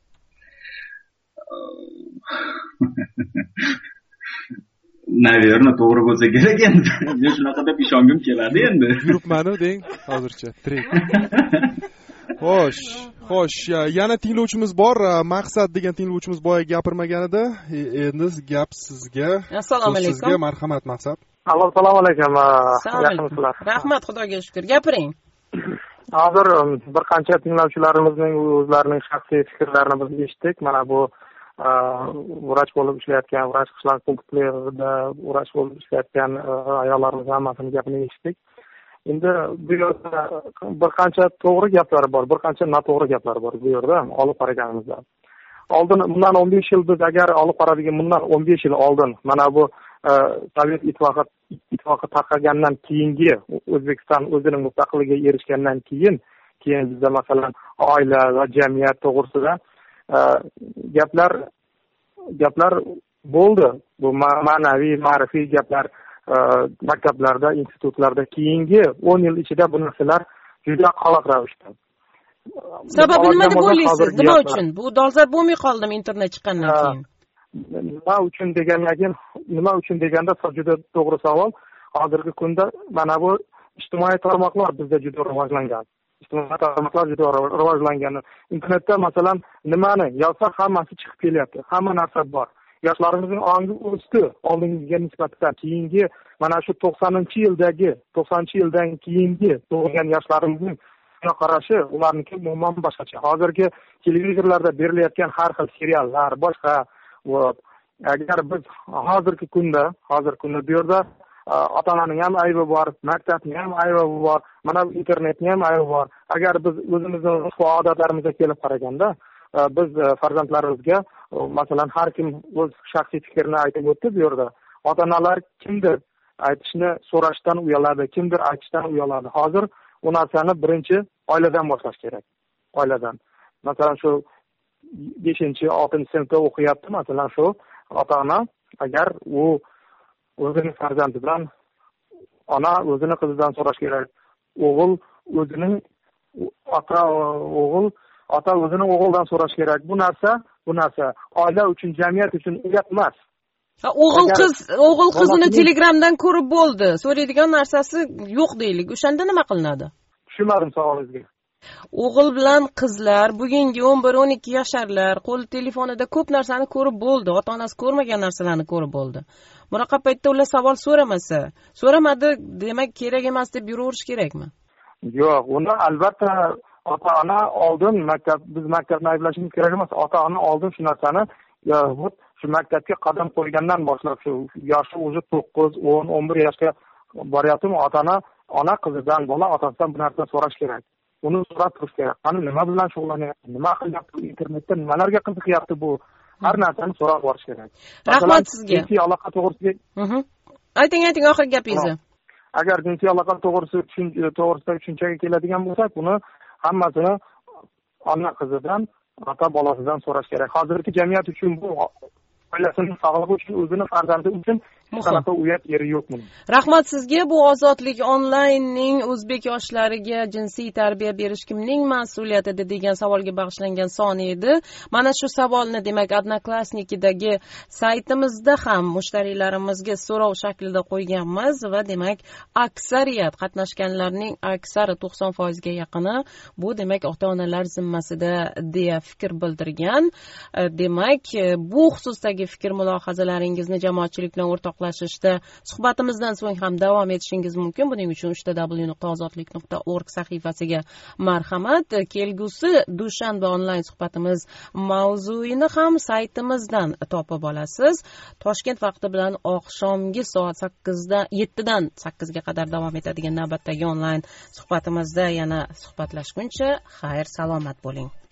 Speaker 14: Naverno to'g'ri bo'lsa kerak endi. Men shunaqa deb ishongim keladi endi.
Speaker 5: Yuribmanu deng, hozircha tirik. Xo'sh, xo'sh, yana tinglovchimiz bor. Maqsad degan tinglovchimiz boya gapirmaganida, endi gap sizga.
Speaker 6: Assalomu alaykum.
Speaker 5: Sizga marhamat Maqsad.
Speaker 15: Assalomu alaykum. Yaxshimisizlar?
Speaker 6: Rahmat, Xudoga shukr. Gapiring.
Speaker 15: Hozir bir qancha tinglovchilarimizning o'zlarining shaxsiy fikrlarini biz eshitdik. Mana bu vrach bo'lib ishlayotgan, vrach qishloq punktlarida vrach bo'lib ishlayotgan ayollarimiz hammasini gapini eshitdik. Endi bu yerda bir qancha to'g'ri gaplar bor, bir qancha noto'g'ri gaplar bor bu yerda olib qaraganimizda. Oldin bundan o'n besh yil biz agar olib qaradigan bundan o'n besh yil oldin mana bu Sovet ittifoqi ittifoqi tarqagandan keyingi O'zbekiston o'zining mustaqilligiga erishgandan keyin keyin bizda masalan oila va jamiyat to'g'risida gaplar gaplar bo'ldi. Bu ma'naviy, ma'rifiy gaplar maktablarda, institutlarda keyingi o'n yil ichida bu narsalar juda qoloq ravishda.
Speaker 6: Sababi nima deb o'ylaysiz? Nima uchun? Bu dolzarb bo'lmay qoldimi internet chiqqandan keyin?
Speaker 15: Nima uchun degandan keyin, nima uchun deganda juda to'g'ri savol. Hozirgi kunda mana bu ijtimoiy tarmoqlar bizda juda rivojlangan. Ijtimoiy tarmoqlar juda rivojlangan. Internetda masalan nimani yozsa hammasi chiqib kelyapti. Hamma narsa bor. Yoshlarimizning ongi o'sdi oldingiga nisbatan. Keyingi mana shu to'qsoninchi yildagi, to'qsoninchi yildan keyingi tug'ilgan yoshlarimizning qarashi ularniki umuman boshqacha. Hozirgi televizorlarda berilayotgan har xil seriallar, boshqa va agar biz hozirgi kunda, hozirgi kunda bu yerda ota-onaning ham aybi bor, maktabning ham aybi bor, mana internetning ham aybi bor. Agar biz o'zimizning urf va odatlarimizga kelib qaraganda, biz farzandlarimizga masalan har kim o'z shaxsiy fikrini aytib o'tdi bu yerda. Ota-onalar kimdir aytishni so'rashdan uyaladi, kimdir aytishdan uyaladi. Hozir bu narsani birinchi oiladan boshlash kerak. Oiladan. Masalan shu beshinchi oltinchi sinfda o'qiyapti, masalan shu ota-ona agar u o'zining farzandidan, ona o'zini qizidan so'rash kerak. O'g'il o'zining ota o'g'il ota o'zini o'g'ildan so'rash kerak. Bu narsa, bu narsa oila uchun, jamiyat uchun uyat emas.
Speaker 6: O'g'il qiz, o'g'il qizini Telegramdan ko'rib bo'ldi. So'raydigan narsasi yo'q deylik. O'shanda nima qilinadi?
Speaker 15: Tushunmadim savolingizga.
Speaker 6: O'g'il bilan qizlar, bugungi o'n bir o'n ikki yasharlar qo'l telefonida ko'p narsani ko'rib bo'ldi. Ota-onasi ko'rmagan narsalarni ko'rib bo'ldi. Bunaqa paytda ular savol so'ramasa, so'ramadi, demak kerak emas deb yuraverish kerakmi?
Speaker 15: Yo'q, uni albatta ota-ona oldin maktab, biz maktabni ayblashimiz kerak emas. Ota-ona oldin shu narsani shu maktabga qadam qo'ygandan boshlab shu yoshi o'zi to'qqiz, o'n, o'n bir yoshga boryaptimi, ota-ona ona qizidan, bola otasidan bu narsani so'rash kerak. Uni so'rab turish kerak. Qani nima bilan shug'ullanyapti? Nima qilyapti? Internetda nimalarga qiziqyapti bu? Har narsani so'rab borish kerak.
Speaker 6: Rahmat sizga.
Speaker 15: Jinsiy aloqa to'g'risida.
Speaker 6: Mhm. Ayting, ayting oxirgi gapingizni.
Speaker 15: Agar jinsiy aloqa to'g'risida to'g'risida tushunchaga keladigan bo'lsak, buni hammasini ona qizidan, ota bolasidan so'rash kerak. Hozirgi jamiyat uchun bu oilasining sog'lig'i uchun, o'zini farzandi uchun qanaqa uyat yeri yo'q buni.
Speaker 6: Rahmat sizga. Bu Ozodlik onlaynning o'zbek yoshlariga jinsiy tarbiya berish kimning mas'uliyatida degan savolga bag'ishlangan soni edi. Mana shu savolni demak Odnoklassnikidagi saytimizda ham mushtariylarimizga so'rov shaklida qo'yganmiz va demak aksariyat qatnashganlarning aksari to'qson foizga yaqini bu demak ota-onalar zimmasida deya fikr bildirgan. Demak bu xususdagi fikr mulohazalaringizni jamoatchilik bilan o'rtoqlashishda suhbatimizdan so'ng ham davom etishingiz mumkin. Buning uchun uch w nuqta ozodlik nuqta org sahifasiga marhamat. Kelgusi dushanba onlayn suhbatimiz mavzuini ham saytimizdan topib olasiz. Toshkent vaqti bilan oqshomgi soat sakkizda yettidan sakkizga qadar davom etadigan navbatdagi onlayn suhbatimizda yana suhbatlashguncha xayr salomat bo'ling.